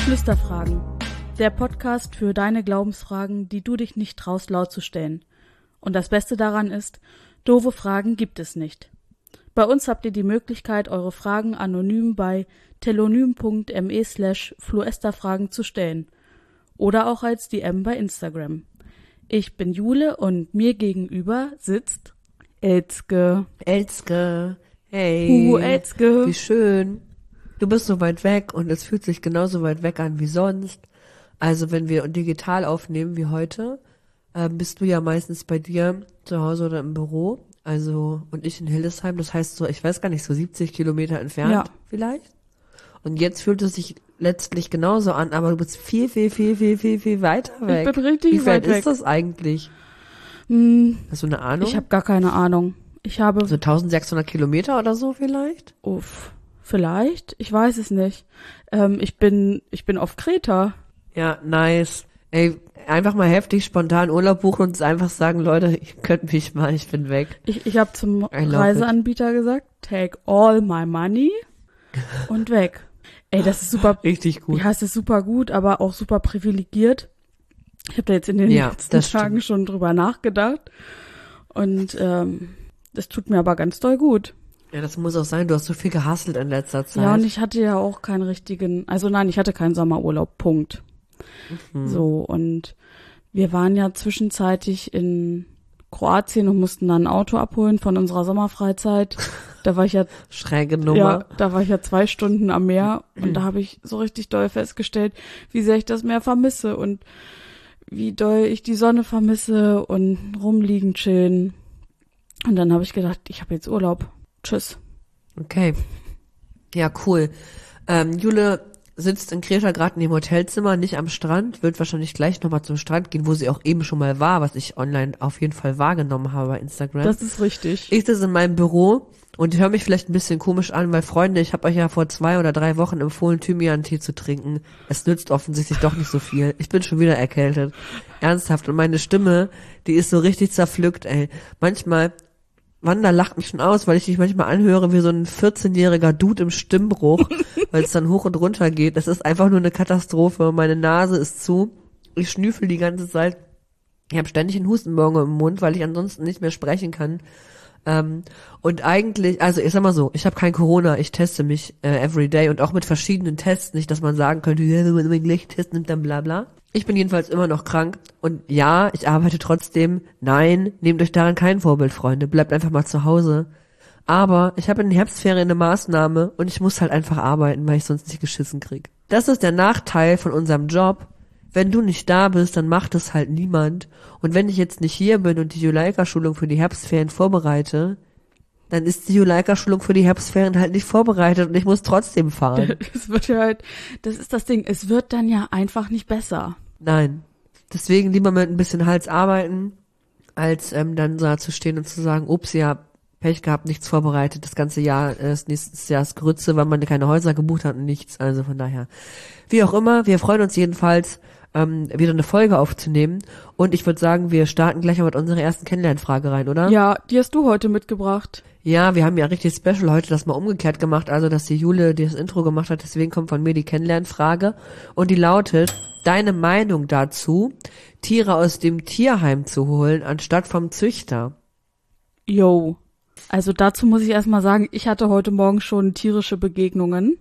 Flüsterfragen. Der Podcast für deine Glaubensfragen, die du dich nicht traust, laut zu stellen. Und das Beste daran ist, doofe Fragen gibt es nicht. Bei uns habt ihr die Möglichkeit, eure Fragen anonym bei telonym.me/fluesterfragen zu stellen. Oder auch als DM bei Instagram. Ich bin Jule und mir gegenüber sitzt Elske. Elske, hey. Elske. Wie schön. Du bist so weit weg und es fühlt sich genauso weit weg an wie sonst. Also wenn wir digital aufnehmen wie heute, bist du ja meistens bei dir zu Hause oder im Büro. Also, und ich in Hildesheim, das heißt so, ich weiß gar nicht, so 70 Kilometer entfernt vielleicht. Und jetzt fühlt es sich letztlich genauso an, aber du bist viel weiter weg. Ich bin richtig weit weg. Wie weit ist das eigentlich? Hast du eine Ahnung? Ich habe gar keine Ahnung. Ich habe so 1600 Kilometer oder so vielleicht? Uff, vielleicht? Ich weiß es nicht. Ich bin auf Kreta. Ja, nice. Ey, einfach mal heftig spontan Urlaub buchen und einfach sagen, Leute, ihr könnt mich mal, ich bin weg. Ich habe zum Reiseanbieter gesagt, take all my money und weg. Ey, das ist super. Richtig gut. Ja, es ist super gut, aber auch super privilegiert. Ich habe da jetzt in den letzten Tagen schon drüber nachgedacht. Und das tut mir aber ganz doll gut. Ja, das muss auch sein. Du hast so viel gehustelt in letzter Zeit. Ja, und ich hatte ja auch keinen richtigen, ich hatte keinen Sommerurlaub, Punkt. So, und wir waren ja zwischenzeitlich in Kroatien und mussten dann ein Auto abholen von unserer Sommerfreizeit. Da war ich ja schräge Nummer. Ja, da war ich ja 2 Stunden am Meer und da habe ich so richtig doll festgestellt, wie sehr ich das Meer vermisse und wie doll ich die Sonne vermisse und rumliegen, chillen. Und dann habe ich gedacht, ich habe jetzt Urlaub. Tschüss. Okay. Ja, cool. Jule sitzt in Kreta gerade in dem Hotelzimmer, nicht am Strand, wird wahrscheinlich gleich nochmal zum Strand gehen, wo sie auch eben schon mal war, was ich online auf jeden Fall wahrgenommen habe bei Instagram. Das ist richtig. Ich sitze in meinem Büro und höre mich vielleicht ein bisschen komisch an, weil Freunde, ich habe euch ja vor 2 oder 3 Wochen empfohlen, Thymian-Tee zu trinken. Es nützt offensichtlich doch nicht so viel. Ich bin schon wieder erkältet. Ernsthaft. Und meine Stimme, die ist so richtig zerpflückt, ey. Manchmal, Wanda lacht mich schon aus, weil ich dich manchmal anhöre wie so ein 14-jähriger Dude im Stimmbruch, weil es dann hoch und runter geht. Das ist einfach nur eine Katastrophe. Meine Nase ist zu. Ich schnüffel die ganze Zeit. Ich habe ständig einen Hustenbongo im Mund, weil ich ansonsten nicht mehr sprechen kann. Und eigentlich, also ich sag mal so, ich habe kein Corona, ich teste mich everyday und auch mit verschiedenen Tests, nicht, dass man sagen könnte, ja, wenn man den gleichen Test nimmt, dann bla bla. Ich bin jedenfalls immer noch krank und ja, ich arbeite trotzdem. Nein, nehmt euch daran kein Vorbild, Freunde, bleibt einfach mal zu Hause. Aber ich habe in den Herbstferien eine Maßnahme und ich muss halt einfach arbeiten, weil ich sonst nicht geschissen krieg. Das ist der Nachteil von unserem Job. Wenn du nicht da bist, dann macht es halt niemand. Und wenn ich jetzt nicht hier bin und die Juleika-Schulung für die Herbstferien vorbereite, dann ist die Juleika-Schulung für die Herbstferien halt nicht vorbereitet und ich muss trotzdem fahren. Es wird ja halt, das ist das Ding, es wird dann ja einfach nicht besser. Nein. Deswegen lieber mit ein bisschen Hals arbeiten, als dann da zu stehen und zu sagen, ups, ja, Pech gehabt, nichts vorbereitet, das ganze Jahr, das nächste Jahr ist Grütze, weil man keine Häuser gebucht hat und nichts, also von daher. Wie auch immer, wir freuen uns jedenfalls, wieder eine Folge aufzunehmen und ich würde sagen, wir starten gleich mal mit unserer ersten Kennenlernfrage rein, oder? Ja, die hast du heute mitgebracht. Ja, wir haben ja richtig special heute das mal umgekehrt gemacht, also dass die Jule das Intro gemacht hat, deswegen kommt von mir die Kennenlernfrage und die lautet, deine Meinung dazu, Tiere aus dem Tierheim zu holen, anstatt vom Züchter? Yo. Also dazu muss ich erstmal sagen, ich hatte heute Morgen schon tierische Begegnungen.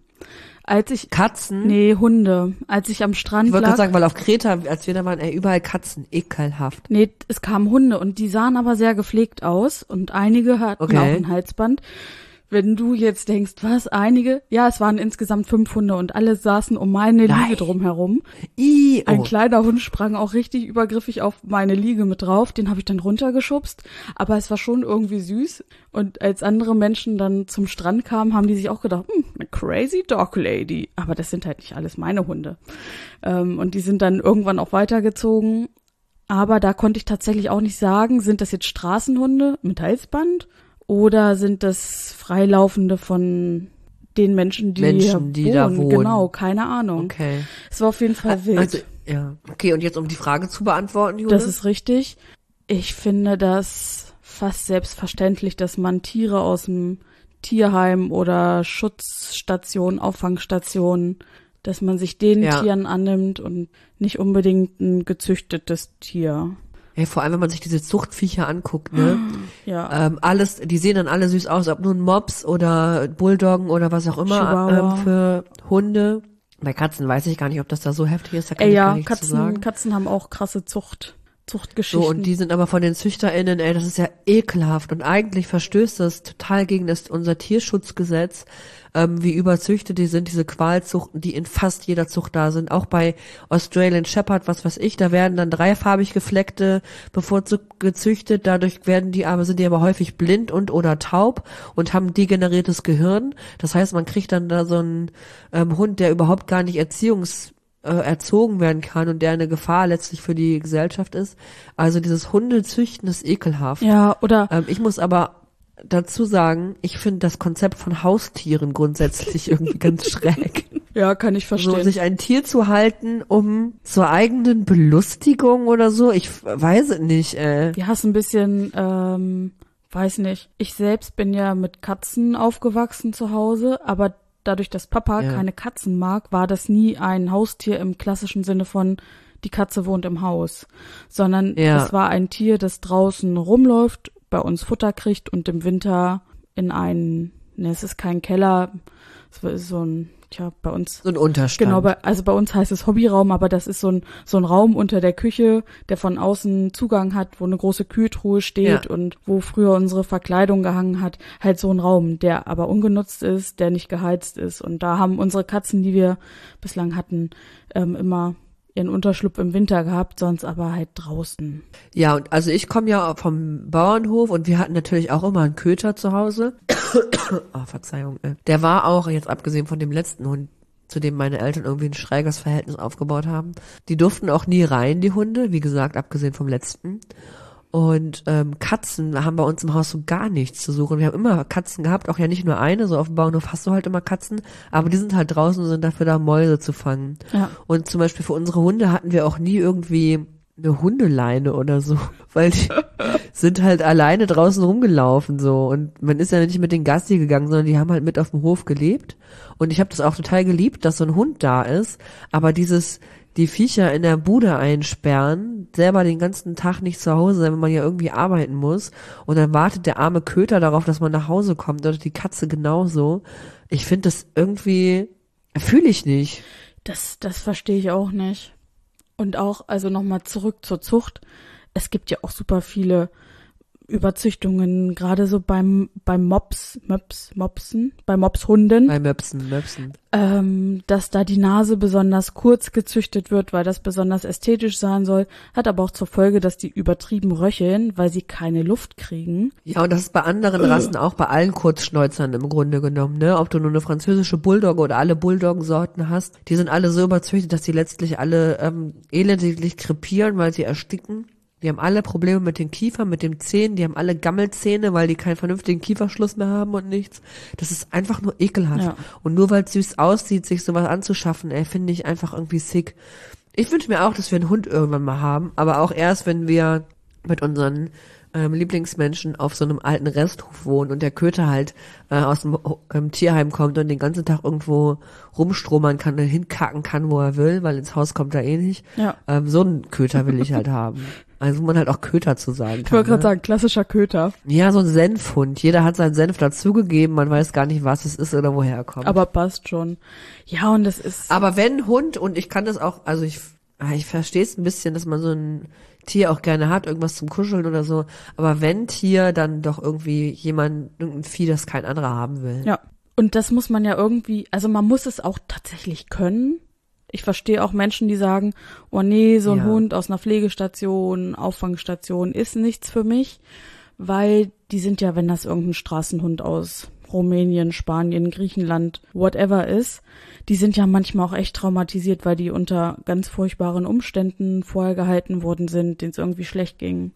Katzen? Nee, Hunde. Als ich am Strand lag. Ich wollte gerade sagen, weil auf Kreta, als wir da waren, überall Katzen, ekelhaft. Nee, es kamen Hunde und die sahen aber sehr gepflegt aus und einige hatten auch ein Halsband. Wenn du jetzt denkst, was, einige? Ja, es waren insgesamt 5 Hunde und alle saßen um meine Liege drumherum. Ein kleiner Hund sprang auch richtig übergriffig auf meine Liege mit drauf, den habe ich dann runtergeschubst, aber es war schon irgendwie süß. Und als andere Menschen dann zum Strand kamen, haben die sich auch gedacht, eine crazy dog lady. Aber das sind halt nicht alles meine Hunde. Und die sind dann irgendwann auch weitergezogen. Aber da konnte ich tatsächlich auch nicht sagen, sind das jetzt Straßenhunde mit Halsband? Oder sind das Freilaufende von den Menschen, die da wohnen? Genau, keine Ahnung. Okay. Es war auf jeden Fall wild. Also, ja. Okay, und jetzt um die Frage zu beantworten, Jule? Das ist richtig. Ich finde das fast selbstverständlich, dass man Tiere aus dem Tierheim oder Schutzstation, Auffangstationen dass man sich den Tieren annimmt und nicht unbedingt ein gezüchtetes Tier. Hey, vor allem, wenn man sich diese Zuchtviecher anguckt, ne? Ja. Die sehen dann alle süß aus, ob nun Mops oder Bulldoggen oder was auch immer, für Hunde. Bei Katzen weiß ich gar nicht, ob das da so heftig ist, da kann ich gar nichts zu sagen. Katzen haben auch krasse Zuchtgeschichten. So, und die sind aber von den ZüchterInnen, das ist ja ekelhaft und eigentlich verstößt das total gegen unser Tierschutzgesetz, wie überzüchtet die sind, diese Qualzuchten, die in fast jeder Zucht da sind, auch bei Australian Shepherd, was weiß ich, da werden dann dreifarbig gefleckte bevorzugt gezüchtet, dadurch sind die aber häufig blind und oder taub und haben degeneriertes Gehirn, das heißt, man kriegt dann da so einen Hund, der überhaupt gar nicht erzogen werden kann und der eine Gefahr letztlich für die Gesellschaft ist. Also dieses Hundezüchten ist ekelhaft. Ja, oder? Ich muss aber dazu sagen, ich finde das Konzept von Haustieren grundsätzlich irgendwie ganz schräg. Ja, kann ich verstehen. So, sich ein Tier zu halten, um zur eigenen Belustigung oder so, ich weiß es nicht, Wir hassen ein bisschen, weiß nicht. Ich selbst bin ja mit Katzen aufgewachsen zu Hause, aber dadurch, dass Papa keine Katzen mag, war das nie ein Haustier im klassischen Sinne von die Katze wohnt im Haus, sondern es war ein Tier, das draußen rumläuft, bei uns Futter kriegt und im Winter es ist kein Keller, es ist so ein, bei uns. So ein Unterstand. Genau, bei uns heißt es Hobbyraum, aber das ist so ein Raum unter der Küche, der von außen Zugang hat, wo eine große Kühltruhe steht und wo früher unsere Verkleidung gehangen hat. Halt so ein Raum, der aber ungenutzt ist, der nicht geheizt ist. Und da haben unsere Katzen, die wir bislang hatten, immer ihren Unterschlupf im Winter gehabt, sonst aber halt draußen. Ja, und also ich komme ja vom Bauernhof und wir hatten natürlich auch immer einen Köter zu Hause. Oh, Verzeihung. Der war auch, jetzt abgesehen von dem letzten Hund, zu dem meine Eltern irgendwie ein schräges Verhältnis aufgebaut haben. Die durften auch nie rein, die Hunde, wie gesagt, abgesehen vom letzten. Und Katzen haben bei uns im Haus so gar nichts zu suchen. Wir haben immer Katzen gehabt, auch ja nicht nur eine, so auf dem Bauernhof hast du halt immer Katzen, aber die sind halt draußen und sind dafür da, Mäuse zu fangen. Ja. Und zum Beispiel für unsere Hunde hatten wir auch nie irgendwie eine Hundeleine oder so, weil die sind halt alleine draußen rumgelaufen so und man ist ja nicht mit den Gassi gegangen, sondern die haben halt mit auf dem Hof gelebt und ich habe das auch total geliebt, dass so ein Hund da ist, aber die Viecher in der Bude einsperren, selber den ganzen Tag nicht zu Hause sein, wenn man ja irgendwie arbeiten muss und dann wartet der arme Köter darauf, dass man nach Hause kommt oder die Katze genauso. Ich finde das irgendwie, fühle ich nicht. Das verstehe ich auch nicht. Und auch, also nochmal zurück zur Zucht. Es gibt ja auch super viele Überzüchtungen, gerade so beim Mopshunden, Bei Möpsen. dass da die Nase besonders kurz gezüchtet wird, weil das besonders ästhetisch sein soll, hat aber auch zur Folge, dass die übertrieben röcheln, weil sie keine Luft kriegen. Ja, und das ist bei anderen Rassen auch bei allen Kurzschnäuzern im Grunde genommen, ne? Ob du nur eine französische Bulldogge oder alle Bulldoggensorten hast, die sind alle so überzüchtet, dass die letztlich alle elendiglich krepieren, weil sie ersticken. Die haben alle Probleme mit den Kiefern, mit den Zähnen, die haben alle Gammelzähne, weil die keinen vernünftigen Kieferschluss mehr haben und nichts. Das ist einfach nur ekelhaft. Ja. Und nur weil es süß aussieht, sich sowas anzuschaffen, finde ich einfach irgendwie sick. Ich wünsche mir auch, dass wir einen Hund irgendwann mal haben, aber auch erst, wenn wir mit unseren Lieblingsmenschen auf so einem alten Resthof wohnen und der Köter halt aus dem Tierheim kommt und den ganzen Tag irgendwo rumstromern kann und hinkacken kann, wo er will, weil ins Haus kommt er eh nicht. Ja. So einen Köter will ich halt haben. Also wo man halt auch Köter zu sagen kann. Ich wollte gerade sagen, klassischer Köter. Ja, so ein Senfhund. Jeder hat seinen Senf dazugegeben, man weiß gar nicht, was es ist oder woher er kommt. Aber passt schon. Ja, und das ist... Aber wenn Hund, und ich kann das auch, also ich verstehe es ein bisschen, dass man so ein Tier auch gerne hat, irgendwas zum Kuscheln oder so. Aber wenn Tier, dann doch irgendwie irgendein Vieh, das kein anderer haben will. Ja, und das muss man ja irgendwie, also man muss es auch tatsächlich können. Ich verstehe auch Menschen, die sagen, oh nee, so ein Hund aus einer Pflegestation, Auffangstation ist nichts für mich, weil die sind ja, wenn das irgendein Straßenhund aus Rumänien, Spanien, Griechenland, whatever ist, die sind ja manchmal auch echt traumatisiert, weil die unter ganz furchtbaren Umständen vorher gehalten worden sind, denen es irgendwie schlecht ging.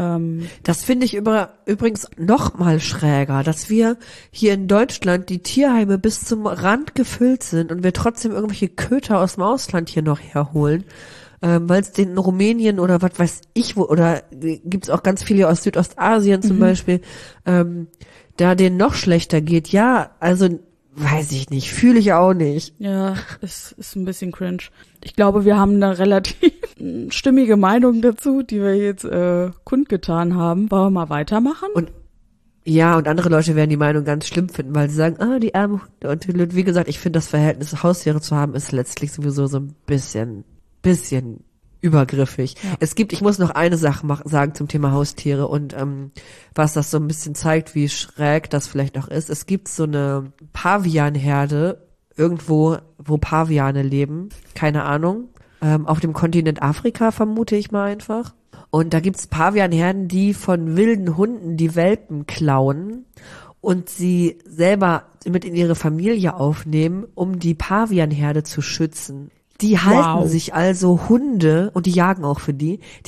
Das finde ich übrigens noch mal schräger, dass wir hier in Deutschland die Tierheime bis zum Rand gefüllt sind und wir trotzdem irgendwelche Köter aus dem Ausland hier noch herholen, weil es den in Rumänien oder was weiß ich wo, oder gibt's auch ganz viele aus Südostasien zum Beispiel, da denen noch schlechter geht. Ja, also weiß ich nicht, fühle ich auch nicht. Ja, ist ein bisschen cringe. Ich glaube, wir haben eine relativ stimmige Meinung dazu, die wir jetzt kundgetan haben. Wollen wir mal weitermachen? Und andere Leute werden die Meinung ganz schlimm finden, weil sie sagen, die armen Hunde. Und wie gesagt, ich finde, das Verhältnis, Haustiere zu haben, ist letztlich sowieso so ein bisschen übergriffig. Ja. Ich muss noch eine Sache sagen zum Thema Haustiere und was das so ein bisschen zeigt, wie schräg das vielleicht auch ist. Es gibt so eine Pavianherde irgendwo, wo Paviane leben, keine Ahnung, auf dem Kontinent Afrika vermute ich mal einfach. Und da gibt's Pavianherden, die von wilden Hunden die Welpen klauen und sie selber mit in ihre Familie aufnehmen, um die Pavianherde zu schützen. Die halten sich also Hunde, und die jagen auch für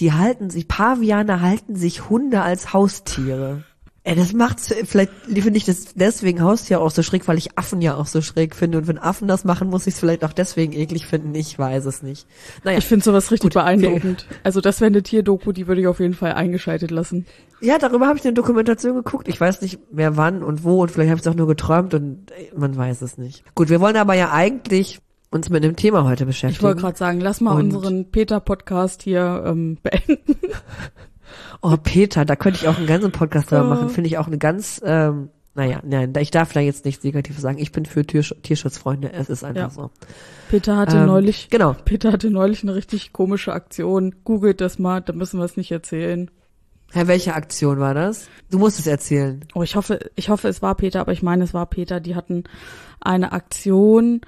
Paviane halten sich Hunde als Haustiere. Das macht's, vielleicht finde ich das deswegen Haustier auch so schräg, weil ich Affen ja auch so schräg finde. Und wenn Affen das machen, muss ich es vielleicht auch deswegen eklig finden. Ich weiß es nicht. Naja. Ich finde sowas richtig beeindruckend. Also das wäre eine Tierdoku, die würde ich auf jeden Fall eingeschaltet lassen. Ja, darüber habe ich eine Dokumentation geguckt. Ich weiß nicht mehr wann und wo und vielleicht habe ich es auch nur geträumt und man weiß es nicht. Gut, wir wollen aber ja eigentlich uns mit dem Thema heute beschäftigen. Ich wollte gerade sagen, lass mal unseren Peter-Podcast hier beenden. Oh, Peter, da könnte ich auch einen ganzen Podcast darüber machen. Finde ich auch eine ganz, ich darf da jetzt nichts Negatives sagen. Ich bin für Tierschutzfreunde. Es ist einfach so. Peter hatte neulich eine richtig komische Aktion. Googelt das mal, da müssen wir es nicht erzählen. Ja, welche Aktion war das? Du musst es erzählen. Oh, ich hoffe, es war Peter, aber ich meine, es war Peter. Die hatten eine Aktion,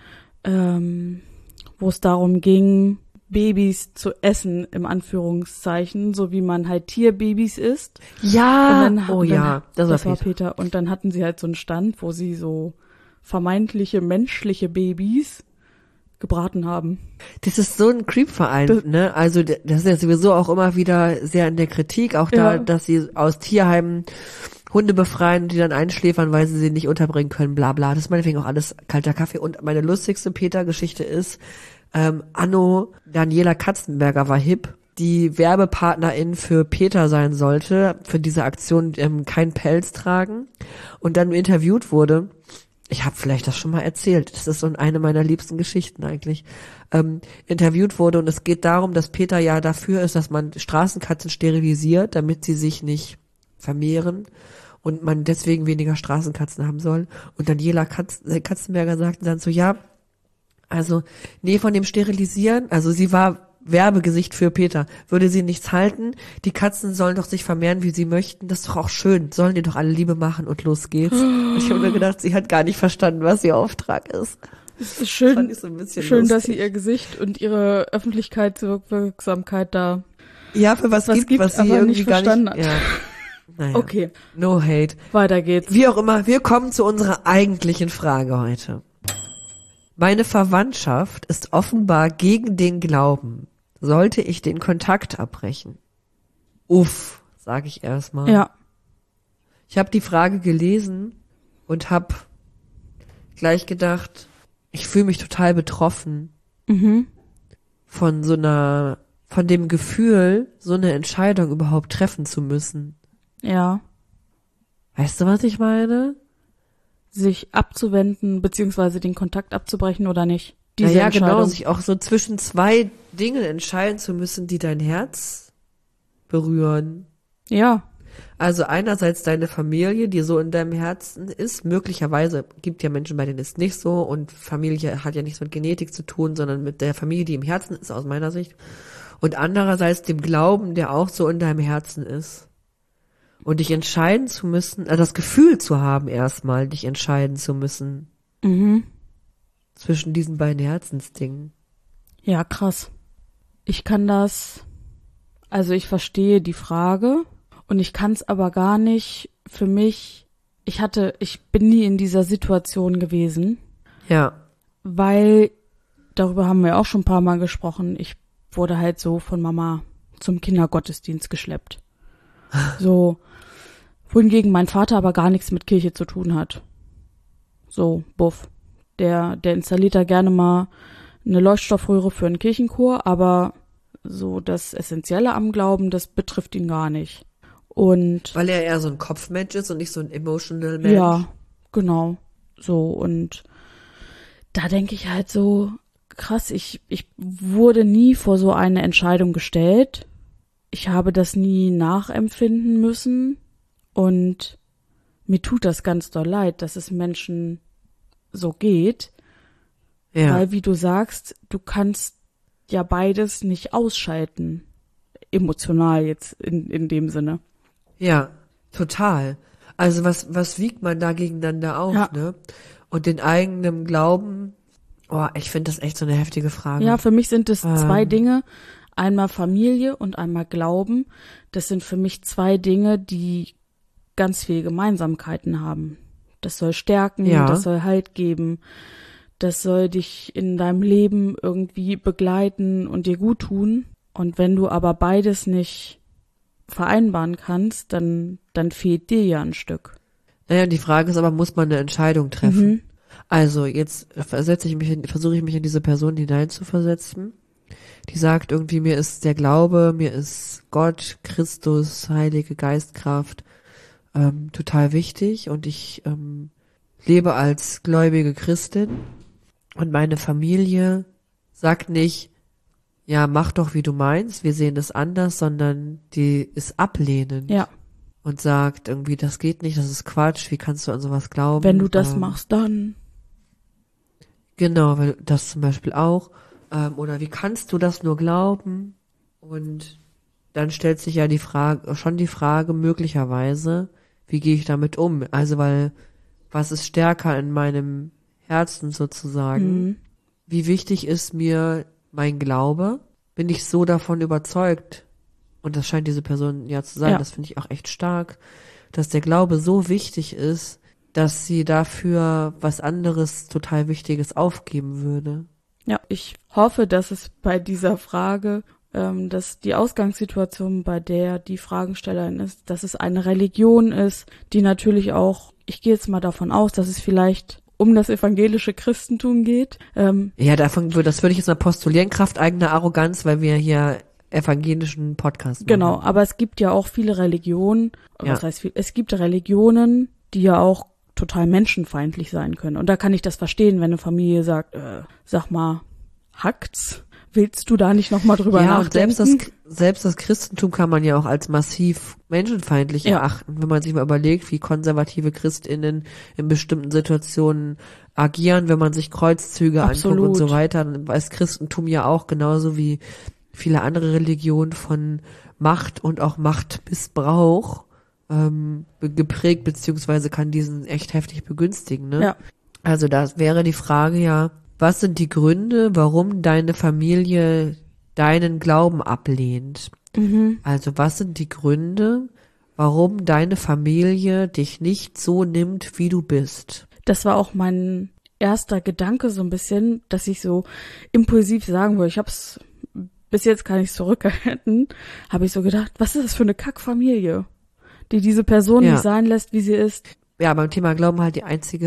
wo es darum ging, Babys zu essen, im Anführungszeichen, so wie man halt Tierbabys isst. Ja, das war Peter. Und dann hatten sie halt so einen Stand, wo sie so vermeintliche menschliche Babys gebraten haben. Das ist so ein Creep-Verein, ne? Also das ist ja sowieso auch immer wieder sehr in der Kritik, auch da, dass sie aus Tierheimen Hunde befreien, die dann einschläfern, weil sie nicht unterbringen können, bla bla. Das ist meinetwegen auch alles kalter Kaffee. Und meine lustigste Peter-Geschichte ist, anno Daniela Katzenberger war hip, die Werbepartnerin für Peter sein sollte, für diese Aktion kein Pelz tragen und dann interviewt wurde. Ich habe vielleicht das schon mal erzählt, das ist so eine meiner liebsten Geschichten eigentlich, interviewt wurde und es geht darum, dass Peter ja dafür ist, dass man Straßenkatzen sterilisiert, damit sie sich nicht vermehren und man deswegen weniger Straßenkatzen haben soll. Und Daniela Katzenberger sagte dann so, ja, also, nee, von dem Sterilisieren, also sie war Werbegesicht für Peter, würde sie nichts halten, die Katzen sollen doch sich vermehren, wie sie möchten, das ist doch auch schön, sollen die doch alle Liebe machen und los geht's. Und ich habe mir gedacht, sie hat gar nicht verstanden, was ihr Auftrag ist. Es ist schön, schön, dass sie ihr Gesicht und ihre Öffentlichkeitswirksamkeit da für was gibt, was sie irgendwie nicht verstanden hat. Ja. Naja. Okay. No hate. Weiter geht's. Wie auch immer, wir kommen zu unserer eigentlichen Frage heute. Meine Verwandtschaft ist offenbar gegen den Glauben. Sollte ich den Kontakt abbrechen? Uff, sage ich erstmal. Ja. Ich habe die Frage gelesen und habe gleich gedacht, ich fühle mich total betroffen von dem Gefühl, so eine Entscheidung überhaupt treffen zu müssen. Ja. Weißt du, was ich meine? Sich abzuwenden, beziehungsweise den Kontakt abzubrechen oder nicht. Ja, genau, sich auch so zwischen zwei Dingen entscheiden zu müssen, die dein Herz berühren. Ja. Also einerseits deine Familie, die so in deinem Herzen ist, möglicherweise gibt ja Menschen, bei denen es nicht so und Familie hat ja nichts mit Genetik zu tun, sondern mit der Familie, die im Herzen ist, aus meiner Sicht. Und andererseits dem Glauben, der auch so in deinem Herzen ist. Und dich entscheiden zu müssen, also das Gefühl zu haben erstmal, dich entscheiden zu müssen. Zwischen diesen beiden Herzensdingen. Ja, krass. Ich verstehe die Frage und ich kann es aber gar nicht für mich, ich bin nie in dieser Situation gewesen. Ja. Weil, darüber haben wir auch schon ein paar Mal gesprochen, ich wurde halt so von Mama zum Kindergottesdienst geschleppt. So, wohingegen mein Vater aber gar nichts mit Kirche zu tun hat. So, buff. Der installiert da gerne mal eine Leuchtstoffröhre für einen Kirchenchor, aber so das Essentielle am Glauben, das betrifft ihn gar nicht. Und weil er eher so ein Kopfmensch ist und nicht so ein emotional Mensch. Ja, genau. So, und da denke ich halt so, krass, ich wurde nie vor so eine Entscheidung gestellt. Ich habe das nie nachempfinden müssen und mir tut das ganz doll leid, dass es Menschen so geht. Ja. Weil, wie du sagst, du kannst ja beides nicht ausschalten. Emotional jetzt in dem Sinne. Ja, total. Also was wiegt man da gegeneinander auf, ja. Ne? Und den eigenen Glauben, ich finde das echt so eine heftige Frage. Ja, für mich sind es zwei Dinge. Einmal Familie und einmal Glauben. Das sind für mich zwei Dinge, die ganz viele Gemeinsamkeiten haben. Das soll stärken, das soll Halt geben. Das soll dich in deinem Leben irgendwie begleiten und dir gut tun. Und wenn du aber beides nicht vereinbaren kannst, dann fehlt dir ja ein Stück. Naja, die Frage ist aber, muss man eine Entscheidung treffen? Mhm. Also jetzt versuche ich mich in diese Person hineinzuversetzen, die sagt irgendwie, mir ist der Glaube, mir ist Gott, Christus, Heilige Geistkraft total wichtig und ich lebe als gläubige Christin und meine Familie sagt nicht, ja, mach doch, wie du meinst, wir sehen das anders, sondern die ist ablehnend. Ja. Und sagt irgendwie, das geht nicht, das ist Quatsch, wie kannst du an sowas glauben? Wenn du das machst, dann. Genau, weil das zum Beispiel auch. Oder wie kannst du das nur glauben? Und dann stellt sich ja die Frage möglicherweise, wie gehe ich damit um? Also, weil, was ist stärker in meinem Herzen sozusagen? Mhm. Wie wichtig ist mir mein Glaube? Bin ich so davon überzeugt? Und das scheint diese Person ja zu sein, das finde ich auch echt stark, dass der Glaube so wichtig ist, dass sie dafür was anderes total Wichtiges aufgeben würde. Ja, ich hoffe, dass es bei dieser Frage, dass die Ausgangssituation, bei der die Fragestellerin ist, dass es eine Religion ist, die natürlich auch, ich gehe jetzt mal davon aus, dass es vielleicht um das evangelische Christentum geht. Ja, das würde ich jetzt mal postulieren, Kraft eigener Arroganz, weil wir hier evangelischen Podcast machen. Genau, aber es gibt ja auch viele Religionen, was heißt viel? Es gibt Religionen, die ja auch total menschenfeindlich sein können. Und da kann ich das verstehen, wenn eine Familie sagt, sag mal, hackt's? Willst du da nicht nochmal drüber nachdenken? Ja, und selbst das Christentum kann man ja auch als massiv menschenfeindlich erachten, wenn man sich mal überlegt, wie konservative ChristInnen in bestimmten Situationen agieren, wenn man sich Kreuzzüge anguckt und so weiter. Dann weiß Christentum ja auch genauso wie viele andere Religionen von Macht und auch Machtmissbrauch geprägt, beziehungsweise kann diesen echt heftig begünstigen, ne? Ja. Also da wäre die Frage ja, was sind die Gründe, warum deine Familie deinen Glauben ablehnt? Mhm. Also was sind die Gründe, warum deine Familie dich nicht so nimmt, wie du bist? Das war auch mein erster Gedanke so ein bisschen, dass ich so impulsiv sagen wollte, ich hab's bis jetzt kann ich zurückhalten, habe ich so gedacht, was ist das für eine Kackfamilie, die diese Person nicht sein lässt, wie sie ist. Ja, beim Thema Glauben halt die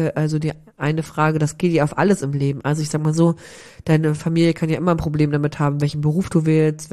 eine Frage, das geht ja auf alles im Leben. Also ich sag mal so, deine Familie kann ja immer ein Problem damit haben, welchen Beruf du wählst,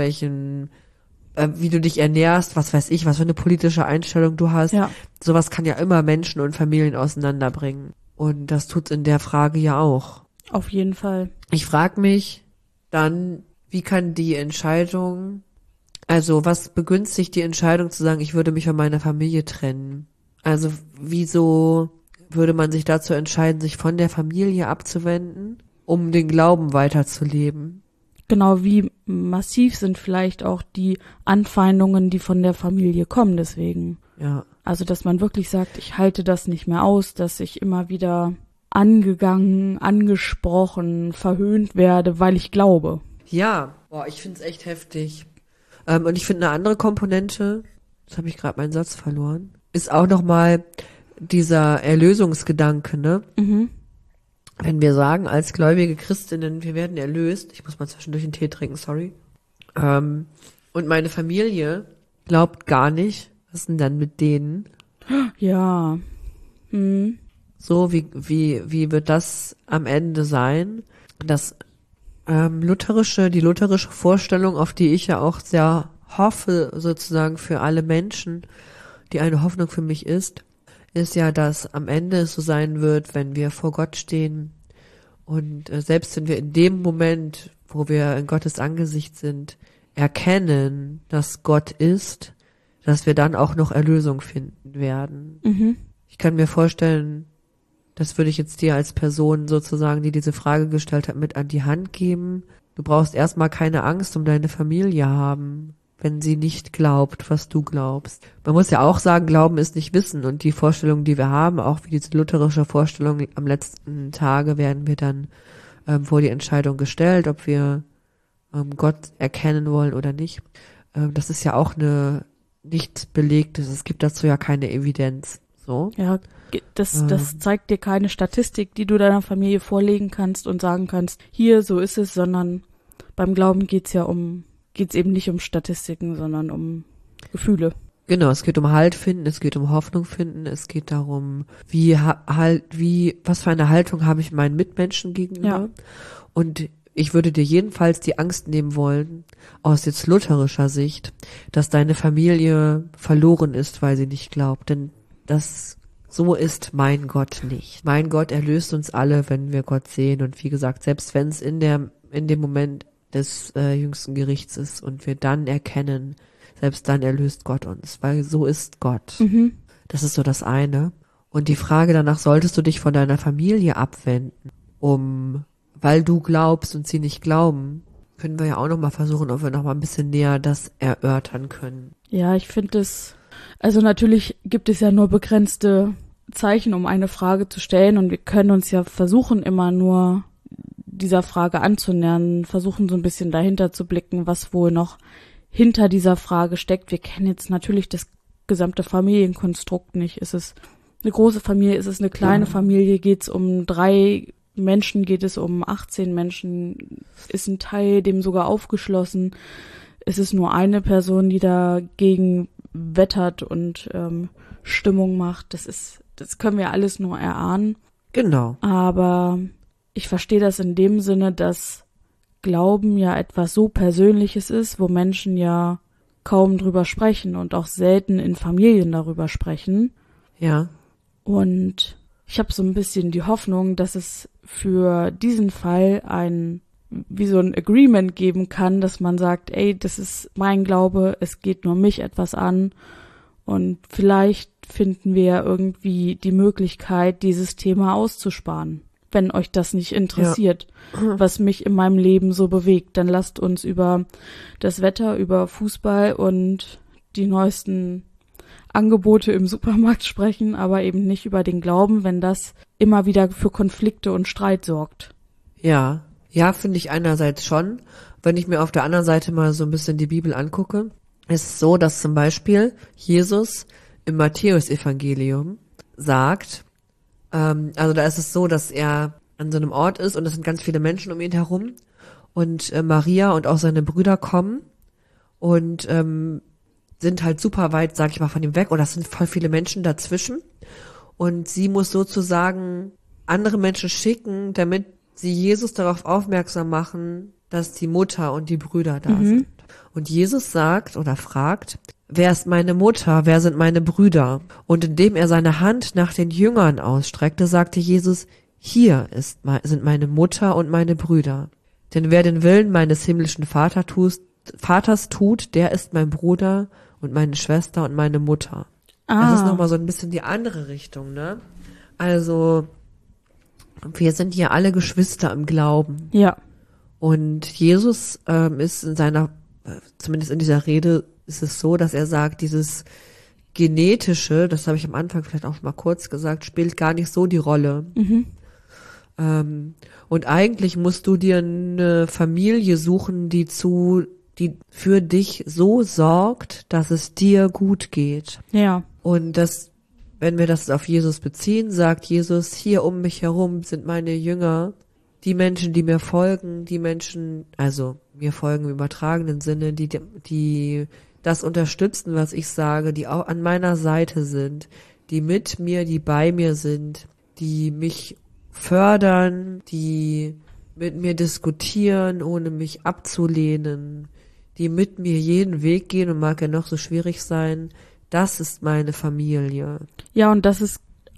wie du dich ernährst, was weiß ich, was für eine politische Einstellung du hast. Ja. Sowas kann ja immer Menschen und Familien auseinanderbringen. Und das tut's in der Frage ja auch. Auf jeden Fall. Ich frage mich dann, wie kann die Entscheidung, also was begünstigt die Entscheidung zu sagen, ich würde mich von meiner Familie trennen? Also wieso würde man sich dazu entscheiden, sich von der Familie abzuwenden, um den Glauben weiterzuleben? Genau, wie massiv sind vielleicht auch die Anfeindungen, die von der Familie kommen, deswegen. Ja. Also, dass man wirklich sagt, ich halte das nicht mehr aus, dass ich immer wieder angegangen, angesprochen, verhöhnt werde, weil ich glaube. Ja, ich find's echt heftig. Und ich finde eine andere Komponente, jetzt habe ich gerade meinen Satz verloren, ist auch nochmal dieser Erlösungsgedanke, ne? Mhm. Wenn wir sagen, als gläubige Christinnen, wir werden erlöst, ich muss mal zwischendurch einen Tee trinken, sorry. Und meine Familie glaubt gar nicht, was ist denn dann mit denen? Ja. Hm. So, wie wird das am Ende sein? Das die lutherische Vorstellung, auf die ich ja auch sehr hoffe, sozusagen für alle Menschen, die eine Hoffnung für mich ist ja, dass am Ende es so sein wird, wenn wir vor Gott stehen Und selbst wenn wir in dem Moment, wo wir in Gottes Angesicht sind, erkennen, dass Gott ist, dass wir dann auch noch Erlösung finden werden. Mhm. Ich kann mir vorstellen, das würde ich jetzt dir als Person sozusagen, die diese Frage gestellt hat, mit an die Hand geben. Du brauchst erstmal keine Angst um deine Familie haben, wenn sie nicht glaubt, was du glaubst. Man muss ja auch sagen, Glauben ist nicht Wissen, und die Vorstellung, die wir haben, auch wie diese lutherische Vorstellung, am letzten Tage werden wir dann vor die Entscheidung gestellt, ob wir Gott erkennen wollen oder nicht. Das ist ja auch eine nicht belegtes, es gibt dazu ja keine Evidenz. So. Ja, das zeigt dir keine Statistik, die du deiner Familie vorlegen kannst und sagen kannst, hier, so ist es, sondern beim Glauben geht's eben nicht um Statistiken, sondern um Gefühle. Genau, es geht um Halt finden, es geht um Hoffnung finden, es geht darum, was für eine Haltung habe ich meinen Mitmenschen gegenüber. Ja. Und ich würde dir jedenfalls die Angst nehmen wollen, aus jetzt lutherischer Sicht, dass deine Familie verloren ist, weil sie nicht glaubt. Denn so ist mein Gott nicht. Mein Gott erlöst uns alle, wenn wir Gott sehen. Und wie gesagt, selbst wenn es in dem Moment des jüngsten Gerichts ist und wir dann erkennen, selbst dann erlöst Gott uns, weil so ist Gott. Mhm. Das ist so das eine. Und die Frage danach, solltest du dich von deiner Familie abwenden, weil du glaubst und sie nicht glauben, können wir ja auch nochmal versuchen, ob wir nochmal ein bisschen näher das erörtern können. Ja, ich finde also natürlich gibt es ja nur begrenzte Zeichen, um eine Frage zu stellen, und wir können uns ja versuchen, immer nur dieser Frage anzunähern, versuchen so ein bisschen dahinter zu blicken, was wohl noch hinter dieser Frage steckt. Wir kennen jetzt natürlich das gesamte Familienkonstrukt nicht. Ist es eine große Familie, ist es eine kleine Familie, geht es um 3 Menschen, geht es um 18 Menschen, ist ein Teil dem sogar aufgeschlossen, ist es nur eine Person, die dagegen wettert und Stimmung macht. Das können wir alles nur erahnen. Genau. Aber ich verstehe das in dem Sinne, dass Glauben ja etwas so Persönliches ist, wo Menschen ja kaum drüber sprechen und auch selten in Familien darüber sprechen. Ja. Und ich habe so ein bisschen die Hoffnung, dass es für diesen Fall wie so ein Agreement geben kann, dass man sagt, ey, das ist mein Glaube, es geht nur mich etwas an, und vielleicht finden wir ja irgendwie die Möglichkeit, dieses Thema auszusparen. Wenn euch das nicht interessiert, was mich in meinem Leben so bewegt, dann lasst uns über das Wetter, über Fußball und die neuesten Angebote im Supermarkt sprechen, aber eben nicht über den Glauben, wenn das immer wieder für Konflikte und Streit sorgt. Ja, finde ich einerseits schon. Wenn ich mir auf der anderen Seite mal so ein bisschen die Bibel angucke, ist es so, dass zum Beispiel Jesus im Matthäus-Evangelium sagt, also da ist es so, dass er an so einem Ort ist und es sind ganz viele Menschen um ihn herum und Maria und auch seine Brüder kommen und sind halt super weit, sag ich mal, von ihm weg, oder es sind voll viele Menschen dazwischen, und sie muss sozusagen andere Menschen schicken, damit sie Jesus darauf aufmerksam machen, dass die Mutter und die Brüder da sind. Und Jesus sagt oder fragt, wer ist meine Mutter, wer sind meine Brüder? Und indem er seine Hand nach den Jüngern ausstreckte, sagte Jesus, hier sind meine Mutter und meine Brüder. Denn wer den Willen meines himmlischen Vaters tut, der ist mein Bruder und meine Schwester und meine Mutter. Das ist nochmal so ein bisschen die andere Richtung, ne? Also, wir sind hier alle Geschwister im Glauben. Ja. Und Jesus ist zumindest in dieser Rede ist es so, dass er sagt, dieses Genetische, das habe ich am Anfang vielleicht auch mal kurz gesagt, spielt gar nicht so die Rolle. Und eigentlich musst du dir eine Familie suchen, die für dich so sorgt, dass es dir gut geht. Ja. Und wenn wir das auf Jesus beziehen, sagt Jesus, hier um mich herum sind meine Jünger, die Menschen, die mir folgen, also mir folgen im übertragenen Sinne, die das unterstützen, was ich sage, die auch an meiner Seite sind, die mit mir, die bei mir sind, die mich fördern, die mit mir diskutieren, ohne mich abzulehnen, die mit mir jeden Weg gehen, und mag er noch so schwierig sein. Das ist meine Familie. Ja, und das ist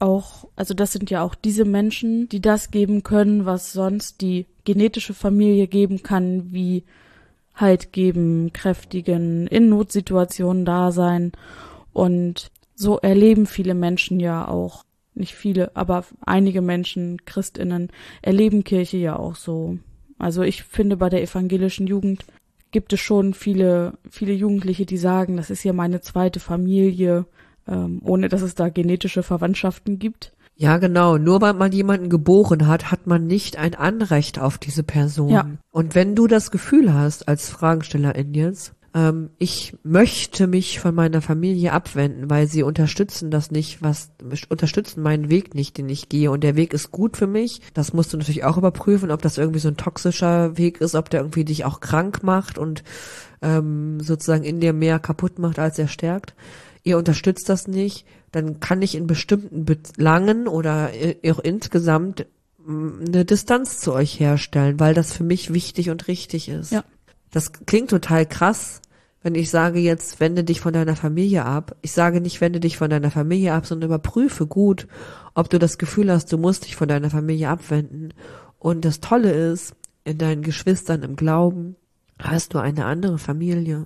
auch, also das sind ja auch diese Menschen, die das geben können, was sonst die genetische Familie geben kann, wie Halt geben, kräftigen, in Notsituationen da sein. Und so erleben viele Menschen ja auch, nicht viele, aber einige Menschen, ChristInnen, erleben Kirche ja auch so. Also ich finde, bei der evangelischen Jugend gibt es schon viele Jugendliche, die sagen, das ist ja meine zweite Familie, ohne dass es da genetische Verwandtschaften gibt. Ja, genau. Nur weil man jemanden geboren hat, hat man nicht ein Anrecht auf diese Person. Ja. Und wenn du das Gefühl hast, als Fragestellerin jetzt, ich möchte mich von meiner Familie abwenden, weil sie unterstützen unterstützen meinen Weg nicht, den ich gehe. Und der Weg ist gut für mich. Das musst du natürlich auch überprüfen, ob das irgendwie so ein toxischer Weg ist, ob der irgendwie dich auch krank macht und sozusagen in dir mehr kaputt macht, als er stärkt. Ihr unterstützt das nicht, dann kann ich in bestimmten Belangen oder auch insgesamt eine Distanz zu euch herstellen, weil das für mich wichtig und richtig ist. Ja. Das klingt total krass, wenn ich sage jetzt, wende dich von deiner Familie ab. Ich sage nicht, wende dich von deiner Familie ab, sondern überprüfe gut, ob du das Gefühl hast, du musst dich von deiner Familie abwenden. Und das Tolle ist, in deinen Geschwistern im Glauben hast du eine andere Familie,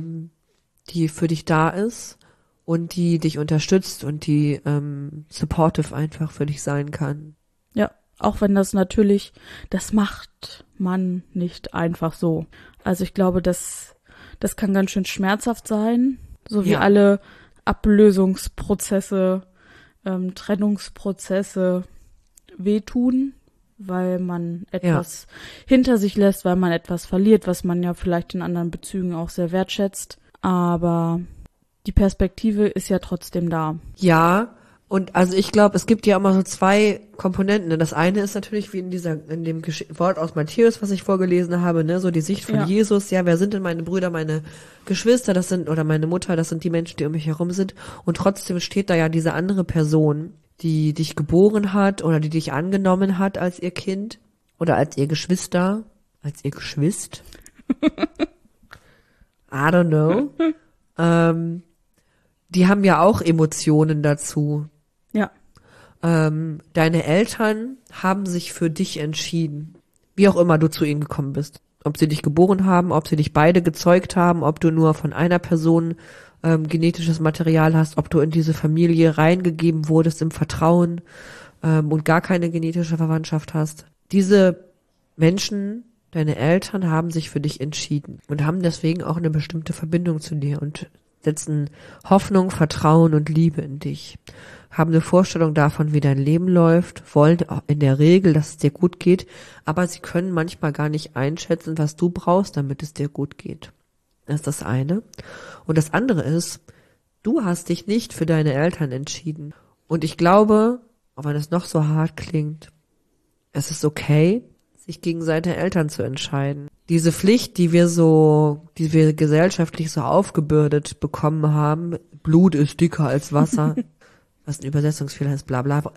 die für dich da ist und die dich unterstützt und die supportive einfach für dich sein kann. Ja, auch wenn das natürlich, das macht man nicht einfach so. Also ich glaube, das kann ganz schön schmerzhaft sein, so wie alle Ablösungsprozesse, Trennungsprozesse wehtun, weil man etwas hinter sich lässt, weil man etwas verliert, was man ja vielleicht in anderen Bezügen auch sehr wertschätzt. Aber die Perspektive ist ja trotzdem da. Ja, und also ich glaube, es gibt ja immer so zwei Komponenten. Das eine ist natürlich wie in dem Wort aus Matthäus, was ich vorgelesen habe, ne, so die Sicht von Jesus. Ja, wer sind denn meine Brüder, meine Geschwister, oder meine Mutter, das sind die Menschen, die um mich herum sind. Und trotzdem steht da ja diese andere Person, die dich geboren hat oder die dich angenommen hat als ihr Kind oder als ihr Geschwister, I don't know. Die haben ja auch Emotionen dazu. Ja. Deine Eltern haben sich für dich entschieden. Wie auch immer du zu ihnen gekommen bist. Ob sie dich geboren haben, ob sie dich beide gezeugt haben, ob du nur von einer Person genetisches Material hast, ob du in diese Familie reingegeben wurdest im Vertrauen und gar keine genetische Verwandtschaft hast. Diese Menschen, deine Eltern, haben sich für dich entschieden und haben deswegen auch eine bestimmte Verbindung zu dir und setzen Hoffnung, Vertrauen und Liebe in dich, haben eine Vorstellung davon, wie dein Leben läuft, wollen auch in der Regel, dass es dir gut geht, aber sie können manchmal gar nicht einschätzen, was du brauchst, damit es dir gut geht. Das ist das eine. Und das andere ist, du hast dich nicht für deine Eltern entschieden. Und ich glaube, auch wenn es noch so hart klingt, es ist okay, sich gegen seine Eltern zu entscheiden. Diese Pflicht, die wir gesellschaftlich so aufgebürdet bekommen haben, Blut ist dicker als Wasser, was ein Übersetzungsfehler ist, bla bla,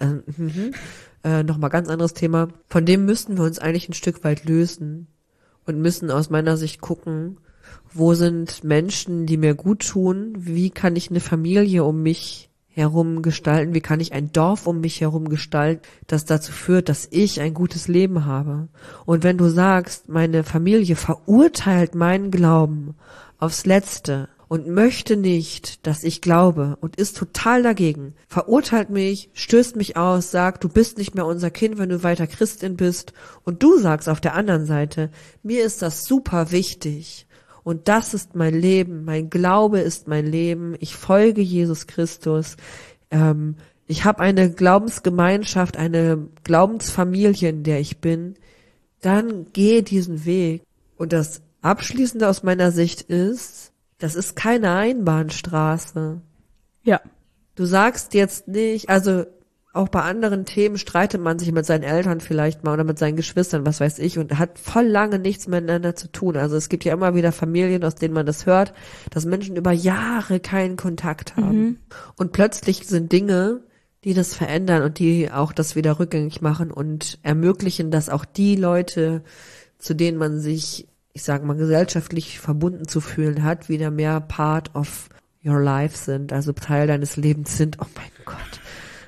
nochmal ganz anderes Thema. Von dem müssten wir uns eigentlich ein Stück weit lösen und müssen aus meiner Sicht gucken, wo sind Menschen, die mir gut tun, wie kann ich eine Familie um mich herum gestalten, wie kann ich ein Dorf um mich herum gestalten, das dazu führt, dass ich ein gutes Leben habe. Und wenn du sagst, meine Familie verurteilt meinen Glauben aufs Letzte und möchte nicht, dass ich glaube und ist total dagegen, verurteilt mich, stößt mich aus, sagt, du bist nicht mehr unser Kind, wenn du weiter Christin bist, und du sagst auf der anderen Seite, mir ist das super wichtig. Und das ist mein Leben, mein Glaube ist mein Leben, ich folge Jesus Christus, ich habe eine Glaubensgemeinschaft, eine Glaubensfamilie, in der ich bin, dann gehe diesen Weg. Und das Abschließende aus meiner Sicht ist, das ist keine Einbahnstraße. Ja. Du sagst jetzt nicht, also auch bei anderen Themen streitet man sich mit seinen Eltern vielleicht mal oder mit seinen Geschwistern, was weiß ich, und hat voll lange nichts miteinander zu tun. Also es gibt ja immer wieder Familien, aus denen man das hört, dass Menschen über Jahre keinen Kontakt haben. Mhm. Und plötzlich sind Dinge, die das verändern und die auch das wieder rückgängig machen und ermöglichen, dass auch die Leute, zu denen man sich, ich sage mal, gesellschaftlich verbunden zu fühlen hat, wieder mehr part of your life sind, also Teil deines Lebens sind. Oh mein Gott.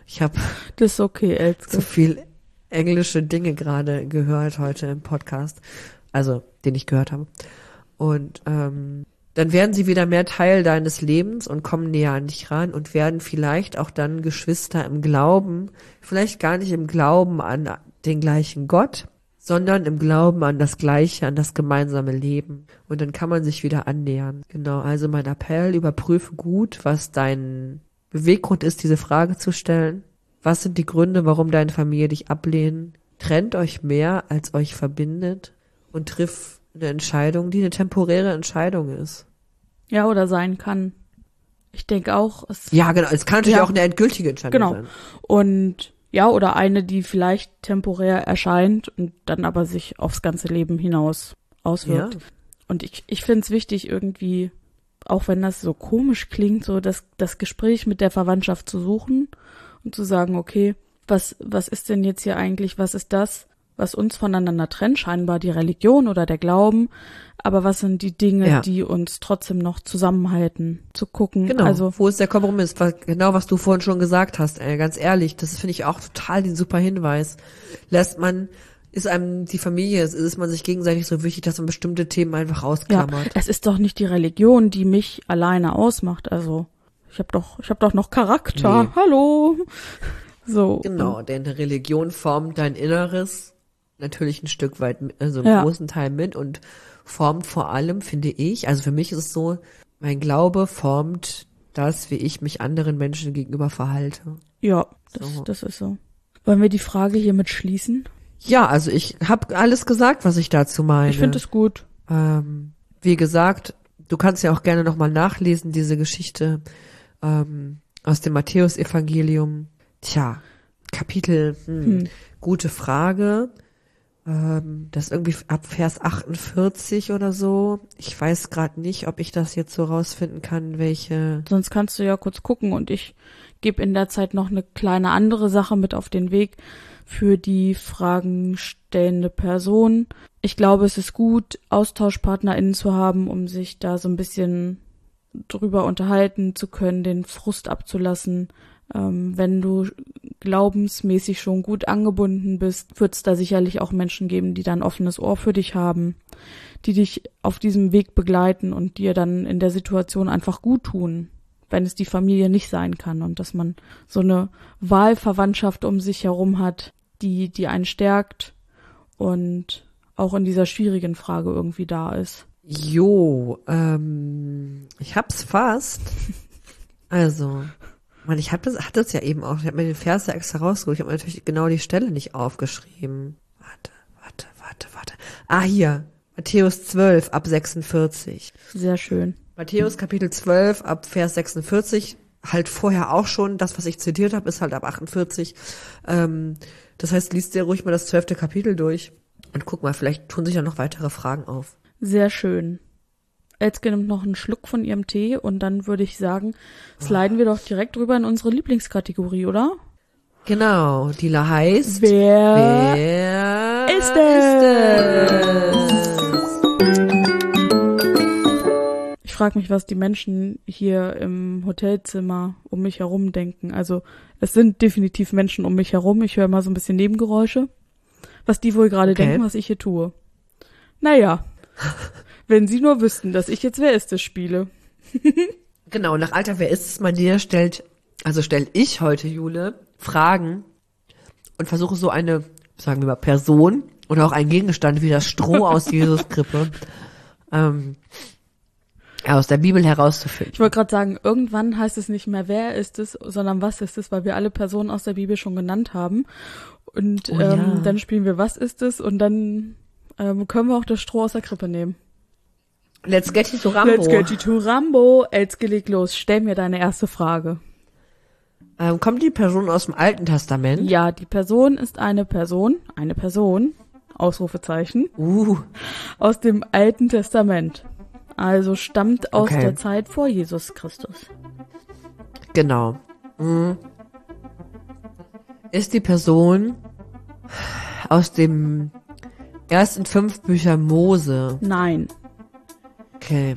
Ich habe Das ist okay, Elske. so viel englische Dinge gerade gehört heute im Podcast, also den ich gehört habe. Und dann werden sie wieder mehr Teil deines Lebens und kommen näher an dich ran und werden vielleicht auch dann Geschwister im Glauben, vielleicht gar nicht im Glauben an den gleichen Gott, sondern im Glauben an das Gleiche, an das gemeinsame Leben. Und dann kann man sich wieder annähern. Genau, also mein Appell, überprüfe gut, was dein Beweggrund ist, diese Frage zu stellen. Was sind die Gründe, warum deine Familie dich ablehnt? Trennt euch mehr, als euch verbindet und triff eine Entscheidung, die eine temporäre Entscheidung ist. Ja, oder sein kann. Ich denke auch, Ja, genau. Es kann natürlich auch eine endgültige Entscheidung sein. Genau. Und ja, oder eine, die vielleicht temporär erscheint und dann aber sich aufs ganze Leben hinaus auswirkt. Ja. Und ich finde es wichtig, irgendwie, auch wenn das so komisch klingt, so das Gespräch mit der Verwandtschaft zu suchen und zu sagen, okay, was ist denn jetzt hier eigentlich, was ist das, was uns voneinander trennt, scheinbar die Religion oder der Glauben, aber was sind die Dinge, die uns trotzdem noch zusammenhalten, zu gucken. Genau, also wo ist der Kompromiss? Genau, was du vorhin schon gesagt hast, ganz ehrlich, das finde ich auch total den super Hinweis. Ist einem die Familie, ist man sich gegenseitig so wichtig, dass man bestimmte Themen einfach ausklammert. Ja, es ist doch nicht die Religion, die mich alleine ausmacht, also ich hab doch noch Charakter, Nee. Hallo. So. Genau, denn Religion formt dein Inneres natürlich ein Stück weit, also einen großen Teil mit und formt vor allem, finde ich, also für mich ist es so, mein Glaube formt das, wie ich mich anderen Menschen gegenüber verhalte. Ja, das ist so. Wollen wir die Frage hiermit schließen? Ja, also ich habe alles gesagt, was ich dazu meine. Ich finde es gut. Wie gesagt, du kannst ja auch gerne nochmal nachlesen, diese Geschichte aus dem Matthäus-Evangelium. Tja, Kapitel, gute Frage. Das ist irgendwie ab Vers 48 oder so. Ich weiß gerade nicht, ob ich das jetzt so rausfinden kann, welche. Sonst kannst du ja kurz gucken und ich gebe in der Zeit noch eine kleine andere Sache mit auf den Weg für die Fragen stellende Person. Ich glaube, es ist gut, AustauschpartnerInnen zu haben, um sich da so ein bisschen drüber unterhalten zu können, den Frust abzulassen. Wenn du glaubensmäßig schon gut angebunden bist, wird es da sicherlich auch Menschen geben, die dann ein offenes Ohr für dich haben, die dich auf diesem Weg begleiten und dir dann in der Situation einfach gut tun, wenn es die Familie nicht sein kann und dass man so eine Wahlverwandtschaft um sich herum hat, die einen stärkt und auch in dieser schwierigen Frage irgendwie da ist. Jo, ich hab's fast. Also, Mann, hatte das ja eben auch. Ich habe mir den Vers ja extra rausgeholt. Ich habe natürlich genau die Stelle nicht aufgeschrieben. Warte. Ah, hier. Matthäus 12 ab 46. Sehr schön. Matthäus Kapitel 12 ab Vers 46. Halt vorher auch schon. Das, was ich zitiert habe, ist halt ab 48. Das heißt, liest dir ruhig mal das 12. Kapitel durch. Und guck mal, vielleicht tun sich ja noch weitere Fragen auf. Sehr schön. Elske nimmt noch einen Schluck von ihrem Tee und dann würde ich sagen, sliden wir doch direkt rüber in unsere Lieblingskategorie, oder? Genau, die da heißt Wer ist es? Ich frage mich, was die Menschen hier im Hotelzimmer um mich herum denken. Also es sind definitiv Menschen um mich herum. Ich höre mal so ein bisschen Nebengeräusche. Was die wohl gerade denken, was ich hier tue. Naja, wenn sie nur wüssten, dass ich jetzt Wer ist es spiele. Genau, nach Alter, wer ist es? Stell ich heute, Jule, Fragen und versuche so eine, sagen wir mal, Person oder auch ein Gegenstand wie das Stroh aus Jesus Krippe aus der Bibel herauszufinden. Ich wollte gerade sagen, irgendwann heißt es nicht mehr, wer ist es, sondern was ist es, weil wir alle Personen aus der Bibel schon genannt haben. Und dann spielen wir, was ist es? Und dann können wir auch das Stroh aus der Krippe nehmen. Let's get it to Rambo. Let's get it to Rambo. Elske, leg los. Stell mir deine erste Frage. Kommt die Person aus dem Alten Testament? Ja, die Person ist eine Person, Ausrufezeichen, aus dem Alten Testament. Also stammt aus der Zeit vor Jesus Christus. Genau. Ist die Person aus dem ersten 5 Bücher Mose? Nein. Okay.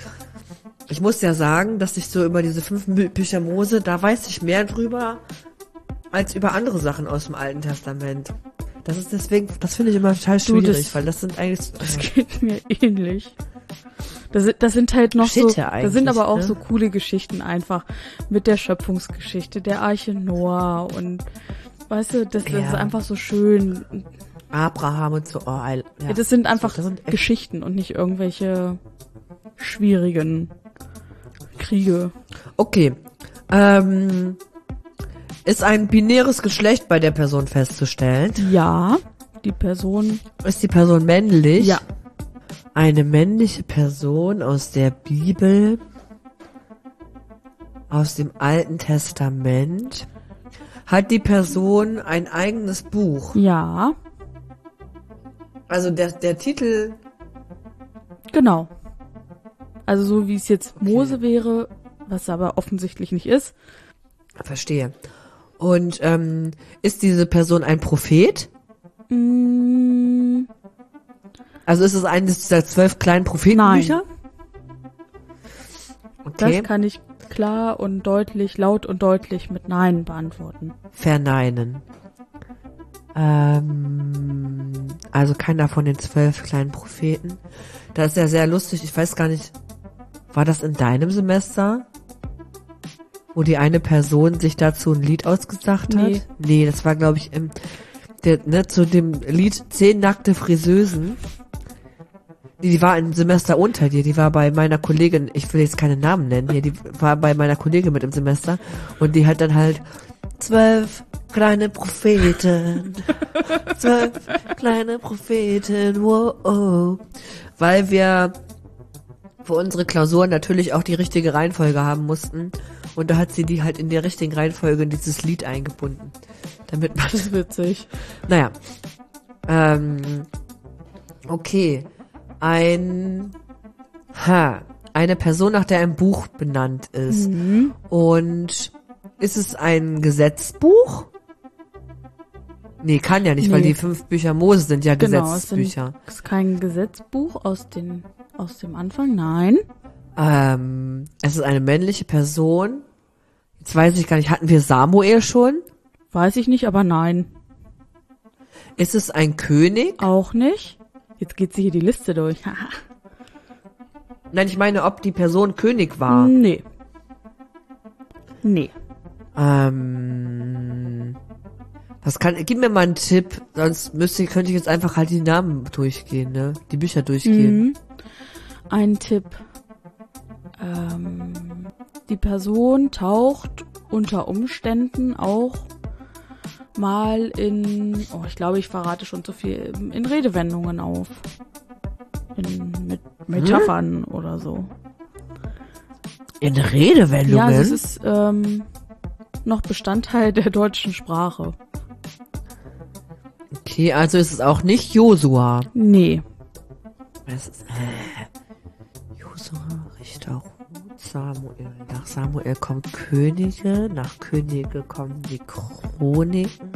Ich muss ja sagen, dass ich so über diese 5 Bücher Mose, da weiß ich mehr drüber als über andere Sachen aus dem Alten Testament. Das finde ich immer total schwierig, weil das sind eigentlich... Das geht mir ähnlich. Das sind halt noch so, das sind aber auch so coole Geschichten einfach mit der Schöpfungsgeschichte, der Arche Noah und weißt du, das ist einfach so schön. Abraham und so. Das sind einfach Geschichten und nicht irgendwelche schwierigen Kriege. Okay. Ist ein binäres Geschlecht bei der Person festzustellen? Ja, die Person... Ist die Person männlich? Ja. Eine männliche Person aus der Bibel, aus dem Alten Testament. Hat die Person ein eigenes Buch? Ja. Also der Titel... Genau. Also so wie es jetzt Mose wäre, was aber offensichtlich nicht ist. Verstehe. Und ist diese Person ein Prophet? Also ist es eines dieser 12 kleinen Prophetenbücher? Nein. Okay. Das kann ich klar und deutlich, laut und deutlich mit Nein beantworten. Verneinen. Also keiner von den 12 kleinen Propheten. Das ist ja sehr lustig. Ich weiß gar nicht, war das in deinem Semester? Wo die eine Person sich dazu ein Lied ausgedacht hat? Nee, das war, glaube ich, zu dem Lied 10 nackte Friseusen. Die war ein Semester unter dir, die war bei meiner Kollegin, ich will jetzt keine Namen nennen hier, die war bei meiner Kollegin mit im Semester und die hat dann halt 12 kleine Propheten, 12 kleine Propheten, wow, weil wir für unsere Klausuren natürlich auch die richtige Reihenfolge haben mussten und da hat sie die halt in der richtigen Reihenfolge in dieses Lied eingebunden, damit man... Das ist witzig. Naja, okay. Eine Person, nach der ein Buch benannt ist. Mhm. Und ist es ein Gesetzbuch? Nee, kann ja nicht, weil die 5 Bücher Mose sind ja Gesetzbücher. Es ist kein Gesetzbuch aus dem Anfang, nein. Es ist eine männliche Person. Jetzt weiß ich gar nicht, hatten wir Samuel schon? Weiß ich nicht, aber nein. Ist es ein König? Auch nicht. Jetzt geht sie hier die Liste durch. Nein, ich meine, ob die Person König war. Nee. Gib mir mal einen Tipp, sonst könnte ich jetzt einfach halt die Namen durchgehen, ne? Die Bücher durchgehen. Ein Tipp. Die Person taucht unter Umständen auch mal ich glaube, ich verrate schon zu viel, in Redewendungen auf. Mit Metaphern oder so. In Redewendungen? Ja, das ist noch Bestandteil der deutschen Sprache. Okay, also ist es auch nicht Josua. Nee. Es ist Josua, Richter, Ruth, Samuel. Nach Samuel kommen Könige, nach Könige kommen die Chroniken.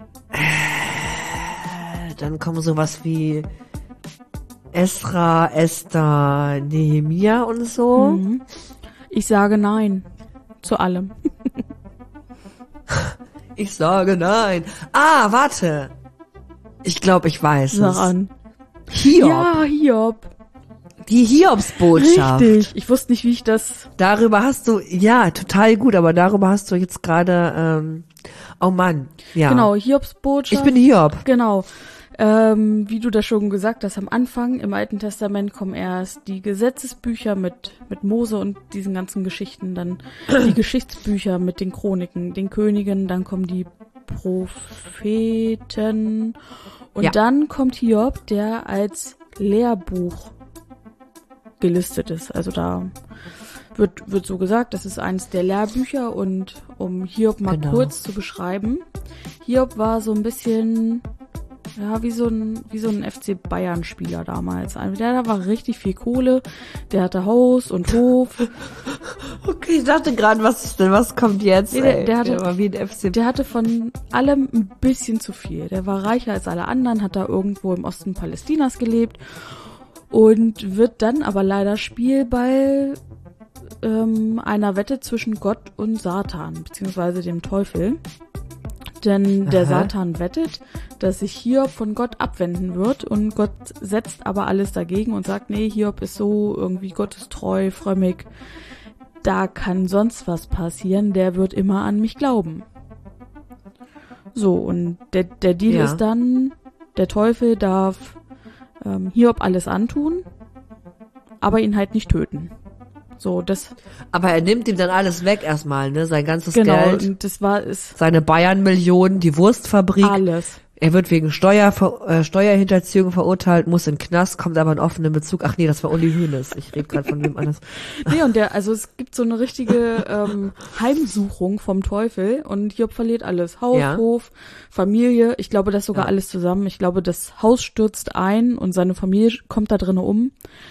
Dann kommen sowas wie Esra, Esther, Nehemia und so. Mhm. Ich sage nein zu allem. Ich sage nein. Warte. Ich glaube, ich weiß es. Sag an. Hiob. Ja, Hiob. Die Hiobsbotschaft. Richtig. Ich wusste nicht, wie ich das... Darüber hast du, ja, total gut, aber darüber hast du jetzt gerade, oh Mann, ja. Genau, Hiobsbotschaft. Ich bin Hiob. Genau. Wie du das schon gesagt hast, am Anfang im Alten Testament kommen erst die Gesetzesbücher mit Mose und diesen ganzen Geschichten, dann die Geschichtsbücher mit den Chroniken, den Königen, dann kommen die Propheten und dann kommt Hiob, der als Lehrbuch gelistet ist. Also da wird so gesagt, das ist eines der Lehrbücher und um Hiob mal kurz zu beschreiben, Hiob war so ein bisschen... Ja, wie so ein FC Bayern Spieler damals. Also der war richtig viel Kohle, der hatte Haus und Hof. Okay, ich dachte gerade, was kommt jetzt? Der hatte von allem ein bisschen zu viel. Der war reicher als alle anderen, hat da irgendwo im Osten Palästinas gelebt und wird dann aber leider Spielball einer Wette zwischen Gott und Satan, beziehungsweise dem Teufel. Denn der Satan wettet, dass sich Hiob von Gott abwenden wird und Gott setzt aber alles dagegen und sagt, nee, Hiob ist so irgendwie gottestreu, frömmig, da kann sonst was passieren, der wird immer an mich glauben. So, und der Deal ist dann, der Teufel darf Hiob alles antun, aber ihn halt nicht töten. So, das. Aber er nimmt ihm dann alles weg erstmal, ne? Sein ganzes Geld. Geld. Und das war es. Seine Bayern-Millionen, die Wurstfabrik. Alles. Er wird wegen Steuerhinterziehung verurteilt, muss in den Knast, kommt aber in offenen Bezug. Ach nee, das war Uli Hoeneß. Ich rede gerade von wem anders. Nee, und also es gibt so eine richtige Heimsuchung vom Teufel und Hiob verliert alles. Haus, Hof, Familie. Ich glaube, das sogar alles zusammen. Ich glaube, das Haus stürzt ein und seine Familie kommt da drinnen um.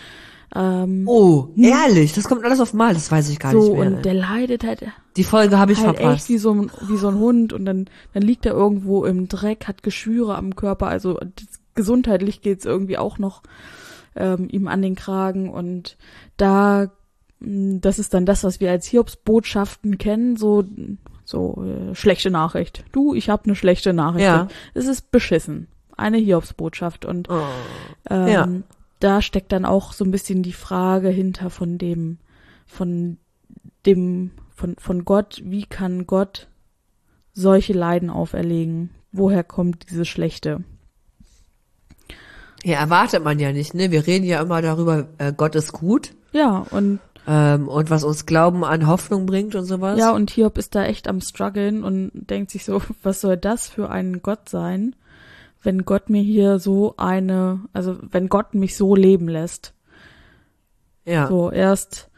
Ehrlich? Das kommt alles auf Mal, das weiß ich gar nicht mehr. So, und der leidet halt. Die Folge habe ich halt verpasst. Echt wie so ein Hund und dann liegt er irgendwo im Dreck, hat Geschwüre am Körper, also gesundheitlich geht's irgendwie auch noch ihm an den Kragen und das ist dann das, was wir als Hiobs-Botschaften kennen, so schlechte Nachricht. Du, ich habe eine schlechte Nachricht. Ja. Es ist beschissen. Eine Hiobs-Botschaft und da steckt dann auch so ein bisschen die Frage hinter von Gott, wie kann Gott solche Leiden auferlegen? Woher kommt diese Schlechte? Ja, erwartet man ja nicht, ne? Wir reden ja immer darüber, Gott ist gut. Ja, und was uns Glauben an Hoffnung bringt und sowas. Ja, und Hiob ist da echt am struggeln und denkt sich so, was soll das für ein Gott sein, wenn Gott mir hier wenn Gott mich so leben lässt. Ja. So, erst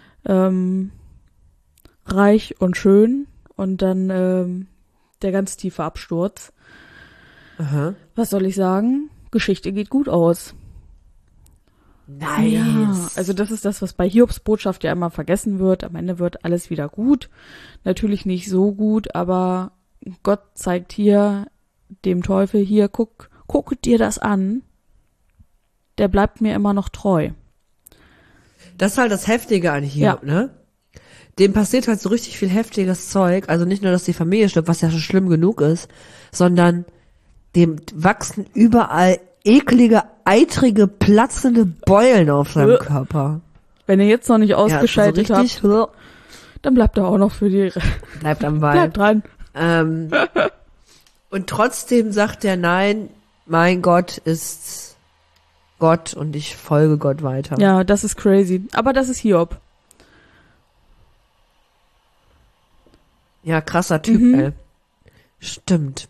reich und schön und dann der ganz tiefe Absturz. Aha. Was soll ich sagen? Geschichte geht gut aus. Nice. Ja, also das ist das, was bei Hiobs Botschaft ja immer vergessen wird. Am Ende wird alles wieder gut. Natürlich nicht so gut, aber Gott zeigt hier dem Teufel, hier, guck dir das an. Der bleibt mir immer noch treu. Das ist halt das Heftige an Hiob, ne? Dem passiert halt so richtig viel heftiges Zeug. Also nicht nur, dass die Familie stirbt, was ja schon schlimm genug ist, sondern dem wachsen überall eklige, eitrige, platzende Beulen auf seinem Körper. Wenn ihr jetzt noch nicht ausgeschaltet habt, dann bleibt er auch noch für die... Bleibt am Ball. Bleibt dran. Und trotzdem sagt er, nein, mein Gott ist Gott und ich folge Gott weiter. Ja, das ist crazy. Aber das ist Hiob. Ja, krasser Typ, ey. Stimmt.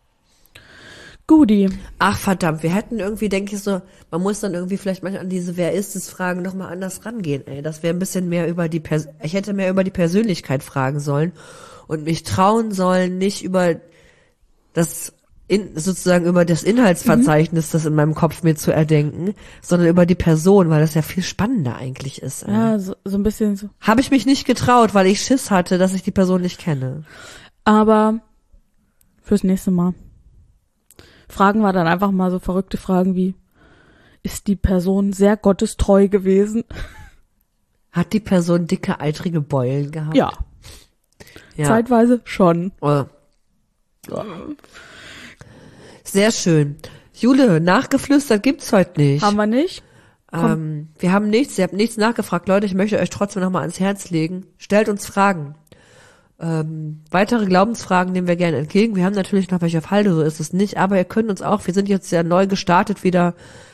Guti. Ach, verdammt, wir hätten irgendwie, denke ich so, man muss dann irgendwie vielleicht manchmal an diese Wer ist es Fragen nochmal anders rangehen, ey. Das wäre ein bisschen mehr ich hätte mehr über die Persönlichkeit fragen sollen und mich trauen sollen, nicht über sozusagen über das Inhaltsverzeichnis, das in meinem Kopf mir zu erdenken, sondern über die Person, weil das ja viel spannender eigentlich ist. Ey. Ja, so ein bisschen so. Habe ich mich nicht getraut, weil ich Schiss hatte, dass ich die Person nicht kenne. Aber fürs nächste Mal fragen wir dann einfach mal so verrückte Fragen wie, ist die Person sehr gottestreu gewesen? Hat die Person dicke, eitrige Beulen gehabt? Ja. Zeitweise schon. Oh. Sehr schön. Jule, nachgeflüstert gibt's heute nicht. Haben wir nicht? Wir haben nichts, ihr habt nichts nachgefragt. Leute, ich möchte euch trotzdem nochmal ans Herz legen. Stellt uns Fragen. Weitere Glaubensfragen nehmen wir gerne entgegen. Wir haben natürlich noch welche auf Halde, so ist es nicht. Aber ihr könnt uns auch, wir sind jetzt ja neu gestartet wieder,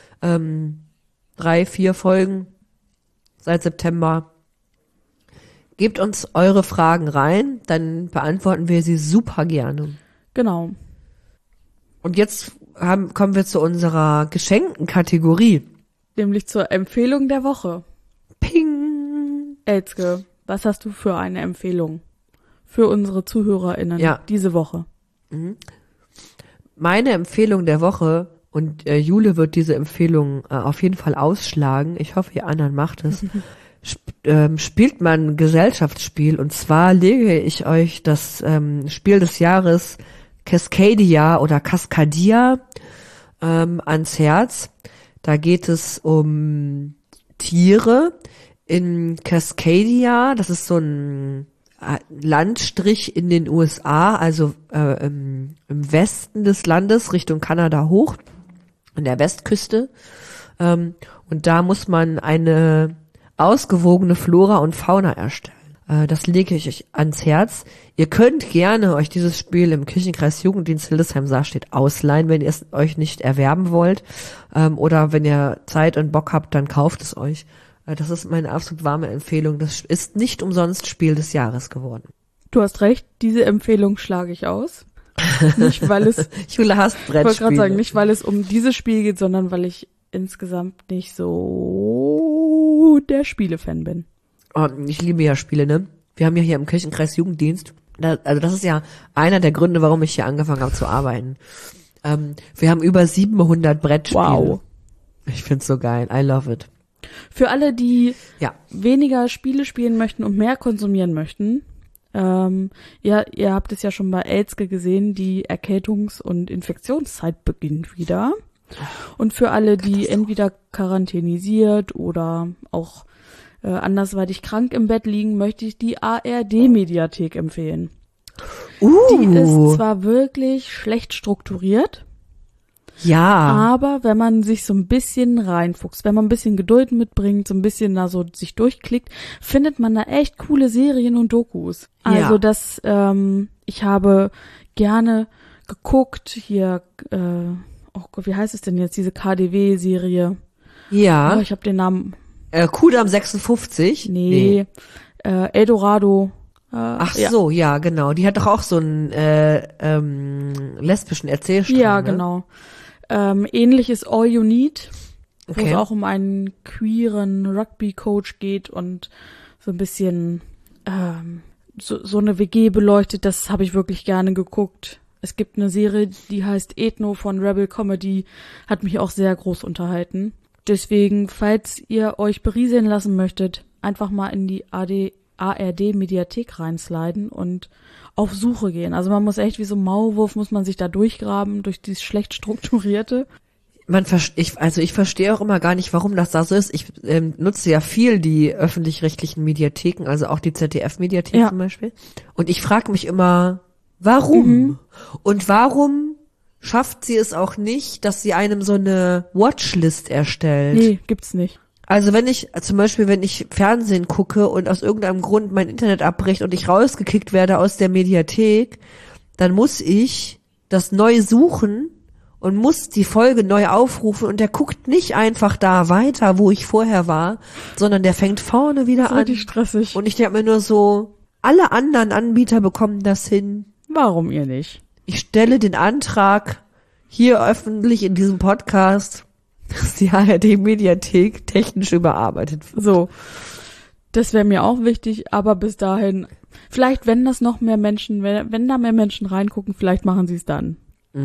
3, 4 Folgen seit September. Gebt uns eure Fragen rein, dann beantworten wir sie super gerne. Genau. Und jetzt kommen wir zu unserer geschenkten Kategorie. Nämlich zur Empfehlung der Woche. Ping! Elske, was hast du für eine Empfehlung für unsere ZuhörerInnen diese Woche? Meine Empfehlung der Woche, und Jule wird diese Empfehlung auf jeden Fall ausschlagen, ich hoffe, ihr anderen macht es, spielt man ein Gesellschaftsspiel, und zwar lege ich euch das Spiel des Jahres Cascadia oder Cascadia ans Herz. Da geht es um Tiere in Cascadia. Das ist so ein Landstrich in den USA, also im Westen des Landes Richtung Kanada hoch, an der Westküste. Und da muss man eine ausgewogene Flora und Fauna erstellen. Das lege ich euch ans Herz. Ihr könnt gerne euch dieses Spiel im Kirchenkreis Jugenddienst Hildesheim-Saarstedt ausleihen, wenn ihr es euch nicht erwerben wollt. Oder wenn ihr Zeit und Bock habt, dann kauft es euch. Das ist meine absolut warme Empfehlung. Das ist nicht umsonst Spiel des Jahres geworden. Du hast recht, diese Empfehlung schlage ich aus. Nicht, weil es... Jule hasst Brettspiele. Ich wollte gerade sagen, nicht, weil es um dieses Spiel geht, sondern weil ich insgesamt nicht so der Spielefan bin. Oh, ich liebe ja Spiele, ne? Wir haben ja hier im Kirchenkreis Jugenddienst, also das ist ja einer der Gründe, warum ich hier angefangen habe zu arbeiten. Wir haben über 700 Brettspiele. Wow. Ich find's so geil. I love it. Für alle, die weniger Spiele spielen möchten und mehr konsumieren möchten, ihr habt es ja schon bei Elske gesehen, die Erkältungs- und Infektionszeit beginnt wieder. Und für alle, die entweder quarantänisiert oder auch andersweitig krank im Bett liegen, möchte ich die ARD-Mediathek empfehlen. Die ist zwar wirklich schlecht strukturiert, aber wenn man sich so ein bisschen reinfuchst, wenn man ein bisschen Geduld mitbringt, so ein bisschen da so sich durchklickt, findet man da echt coole Serien und Dokus. Also ich habe gerne geguckt, hier, oh Gott, wie heißt es denn jetzt, diese KDW-Serie? Ja. Oh, ich habe den Namen... Kudam 56? Nee. Eldorado. Ach so, ja, genau. Die hat doch auch so einen lesbischen Erzählstrang. Ja, ne? genau. Ähnlich ist All You Need, wo es auch um einen queeren Rugby-Coach geht und so ein bisschen so eine WG beleuchtet. Das habe ich wirklich gerne geguckt. Es gibt eine Serie, die heißt Ethno von Rebel Comedy, hat mich auch sehr groß unterhalten. Deswegen, falls ihr euch berieseln lassen möchtet, einfach mal in die ARD-Mediathek reinsliden und auf Suche gehen. Also man muss echt wie so ein Maulwurf, muss man sich da durchgraben, durch dieses schlecht strukturierte. Ich verstehe auch immer gar nicht, warum das da so ist. Ich nutze ja viel die öffentlich-rechtlichen Mediatheken, also auch die ZDF-Mediathek zum Beispiel. Und ich frage mich immer, warum? Und warum schafft sie es auch nicht, dass sie einem so eine Watchlist erstellt? Nee, gibt's nicht. Also wenn ich Fernsehen gucke und aus irgendeinem Grund mein Internet abbricht und ich rausgekickt werde aus der Mediathek, dann muss ich das neu suchen und muss die Folge neu aufrufen und der guckt nicht einfach da weiter, wo ich vorher war, sondern der fängt vorne wieder an. Richtig stressig. Und ich denke mir nur so, alle anderen Anbieter bekommen das hin. Warum ihr nicht? Ich stelle den Antrag hier öffentlich in diesem Podcast, dass die ARD-Mediathek technisch überarbeitet wird. So, das wäre mir auch wichtig, aber bis dahin, vielleicht wenn da mehr Menschen reingucken, vielleicht machen sie es dann.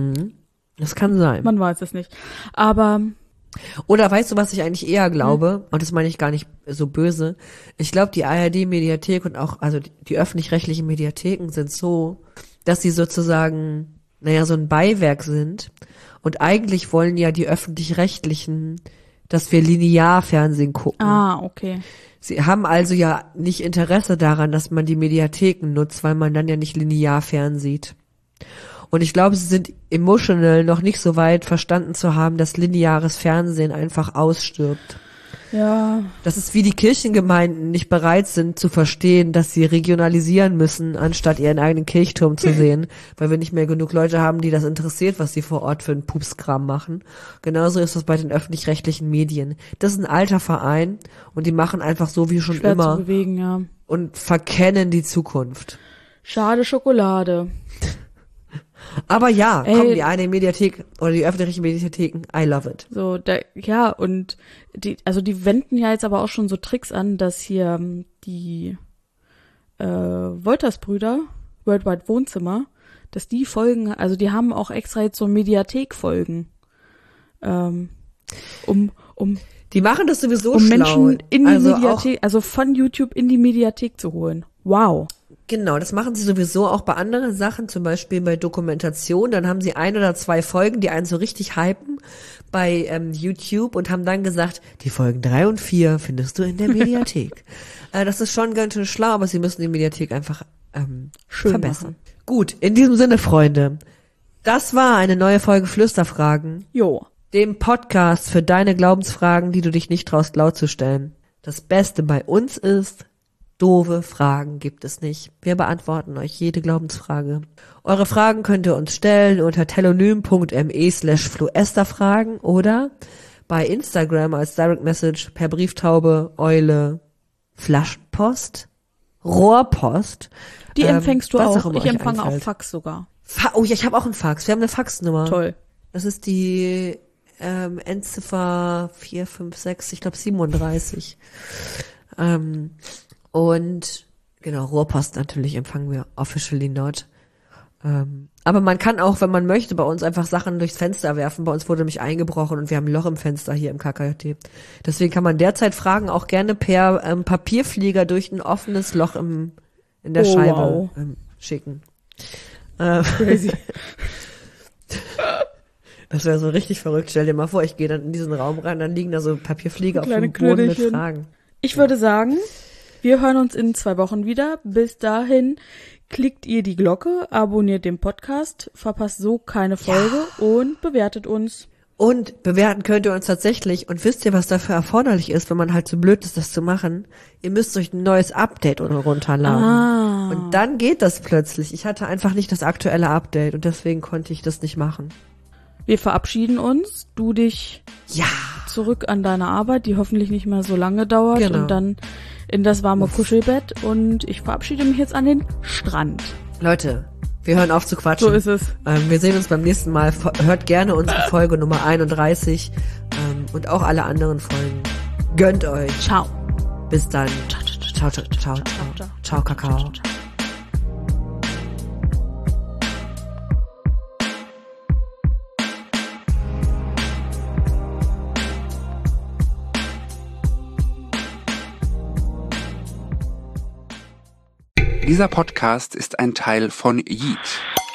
Das kann sein. Man weiß es nicht. Aber... Oder weißt du, was ich eigentlich eher glaube, und das meine ich gar nicht so böse, ich glaube, die ARD-Mediathek und auch, also die öffentlich-rechtlichen Mediatheken sind so, dass sie sozusagen, so ein Beiwerk sind. Und eigentlich wollen ja die öffentlich-rechtlichen, dass wir linear Fernsehen gucken. Ah, okay. Sie haben also ja nicht Interesse daran, dass man die Mediatheken nutzt, weil man dann ja nicht linear fernsieht. Und ich glaube, sie sind emotional noch nicht so weit verstanden zu haben, dass lineares Fernsehen einfach ausstirbt. Ja. Das ist wie die Kirchengemeinden nicht bereit sind zu verstehen, dass sie regionalisieren müssen, anstatt ihren eigenen Kirchturm zu sehen, weil wir nicht mehr genug Leute haben, die das interessiert, was sie vor Ort für einen Pupskram machen. Genauso ist das bei den öffentlich-rechtlichen Medien. Das ist ein alter Verein und die machen einfach so wie schon schwer immer zu bewegen, ja. Und verkennen die Zukunft. Schade Schokolade. Aber ja, komm, die eine Mediathek oder die öffentlichen Mediatheken, I love it. So, und die wenden ja jetzt aber auch schon so Tricks an, dass hier die Wolters-Brüder, Worldwide Wohnzimmer, dass die Folgen, also die haben auch extra jetzt so Mediathek-Folgen, die machen das sowieso um schlau. Menschen in die Mediathek, also von YouTube in die Mediathek zu holen. Wow. Genau, das machen sie sowieso auch bei anderen Sachen, zum Beispiel bei Dokumentation. Dann haben sie 1 oder 2 Folgen, die einen so richtig hypen bei YouTube und haben dann gesagt, die Folgen 3 und 4 findest du in der Mediathek. Das ist schon ganz schön schlau, aber sie müssen die Mediathek einfach schön verbessern. machen. Gut, in diesem Sinne, Freunde, das war eine neue Folge Flüsterfragen. Jo. Dem Podcast für deine Glaubensfragen, die du dich nicht traust laut zu stellen. Das Beste bei uns ist, doofe Fragen gibt es nicht. Wir beantworten euch jede Glaubensfrage. Eure Fragen könnt ihr uns stellen unter telonym.me/fluesterfragen oder bei Instagram als Direct Message per Brieftaube, Eule, Flaschenpost, Rohrpost. Die empfängst du auch. immer Ich empfange einfällt. auch Fax sogar. Oh ja, ich habe auch einen Fax. Wir haben eine Faxnummer. Toll. Das ist die Endziffer 456, ich glaube 37. Und genau, Rohrpost natürlich empfangen wir officially not. Aber man kann auch, wenn man möchte, bei uns einfach Sachen durchs Fenster werfen. Bei uns wurde nämlich eingebrochen und wir haben ein Loch im Fenster hier im KKJT. Deswegen kann man derzeit Fragen auch gerne per Papierflieger durch ein offenes Loch in der Scheibe schicken. Crazy. Das wäre so richtig verrückt. Stell dir mal vor, ich gehe dann in diesen Raum rein, dann liegen da so Papierflieger auf Kleine dem Boden mit Knödelchen. Fragen. Ich würde sagen, wir hören uns in 2 Wochen wieder. Bis dahin klickt ihr die Glocke, abonniert den Podcast, verpasst so keine Folge und bewertet uns. Und bewerten könnt ihr uns tatsächlich. Und wisst ihr, was dafür erforderlich ist, wenn man halt so blöd ist, das zu machen? Ihr müsst euch ein neues Update runterladen. Und dann geht das plötzlich. Ich hatte einfach nicht das aktuelle Update und deswegen konnte ich das nicht machen. Wir verabschieden uns. Du dich zurück an deine Arbeit, die hoffentlich nicht mehr so lange dauert. Genau. Und dann in das warme Kuschelbett. Und ich verabschiede mich jetzt an den Strand. Leute, wir hören auf zu quatschen. So ist es. Wir sehen uns beim nächsten Mal. Hört gerne unsere Folge Nummer 31 und auch alle anderen Folgen. Gönnt euch. Ciao. Bis dann. Ciao, ciao, ciao, ciao. Ciao, Kakao. Dieser Podcast ist ein Teil von Yeet.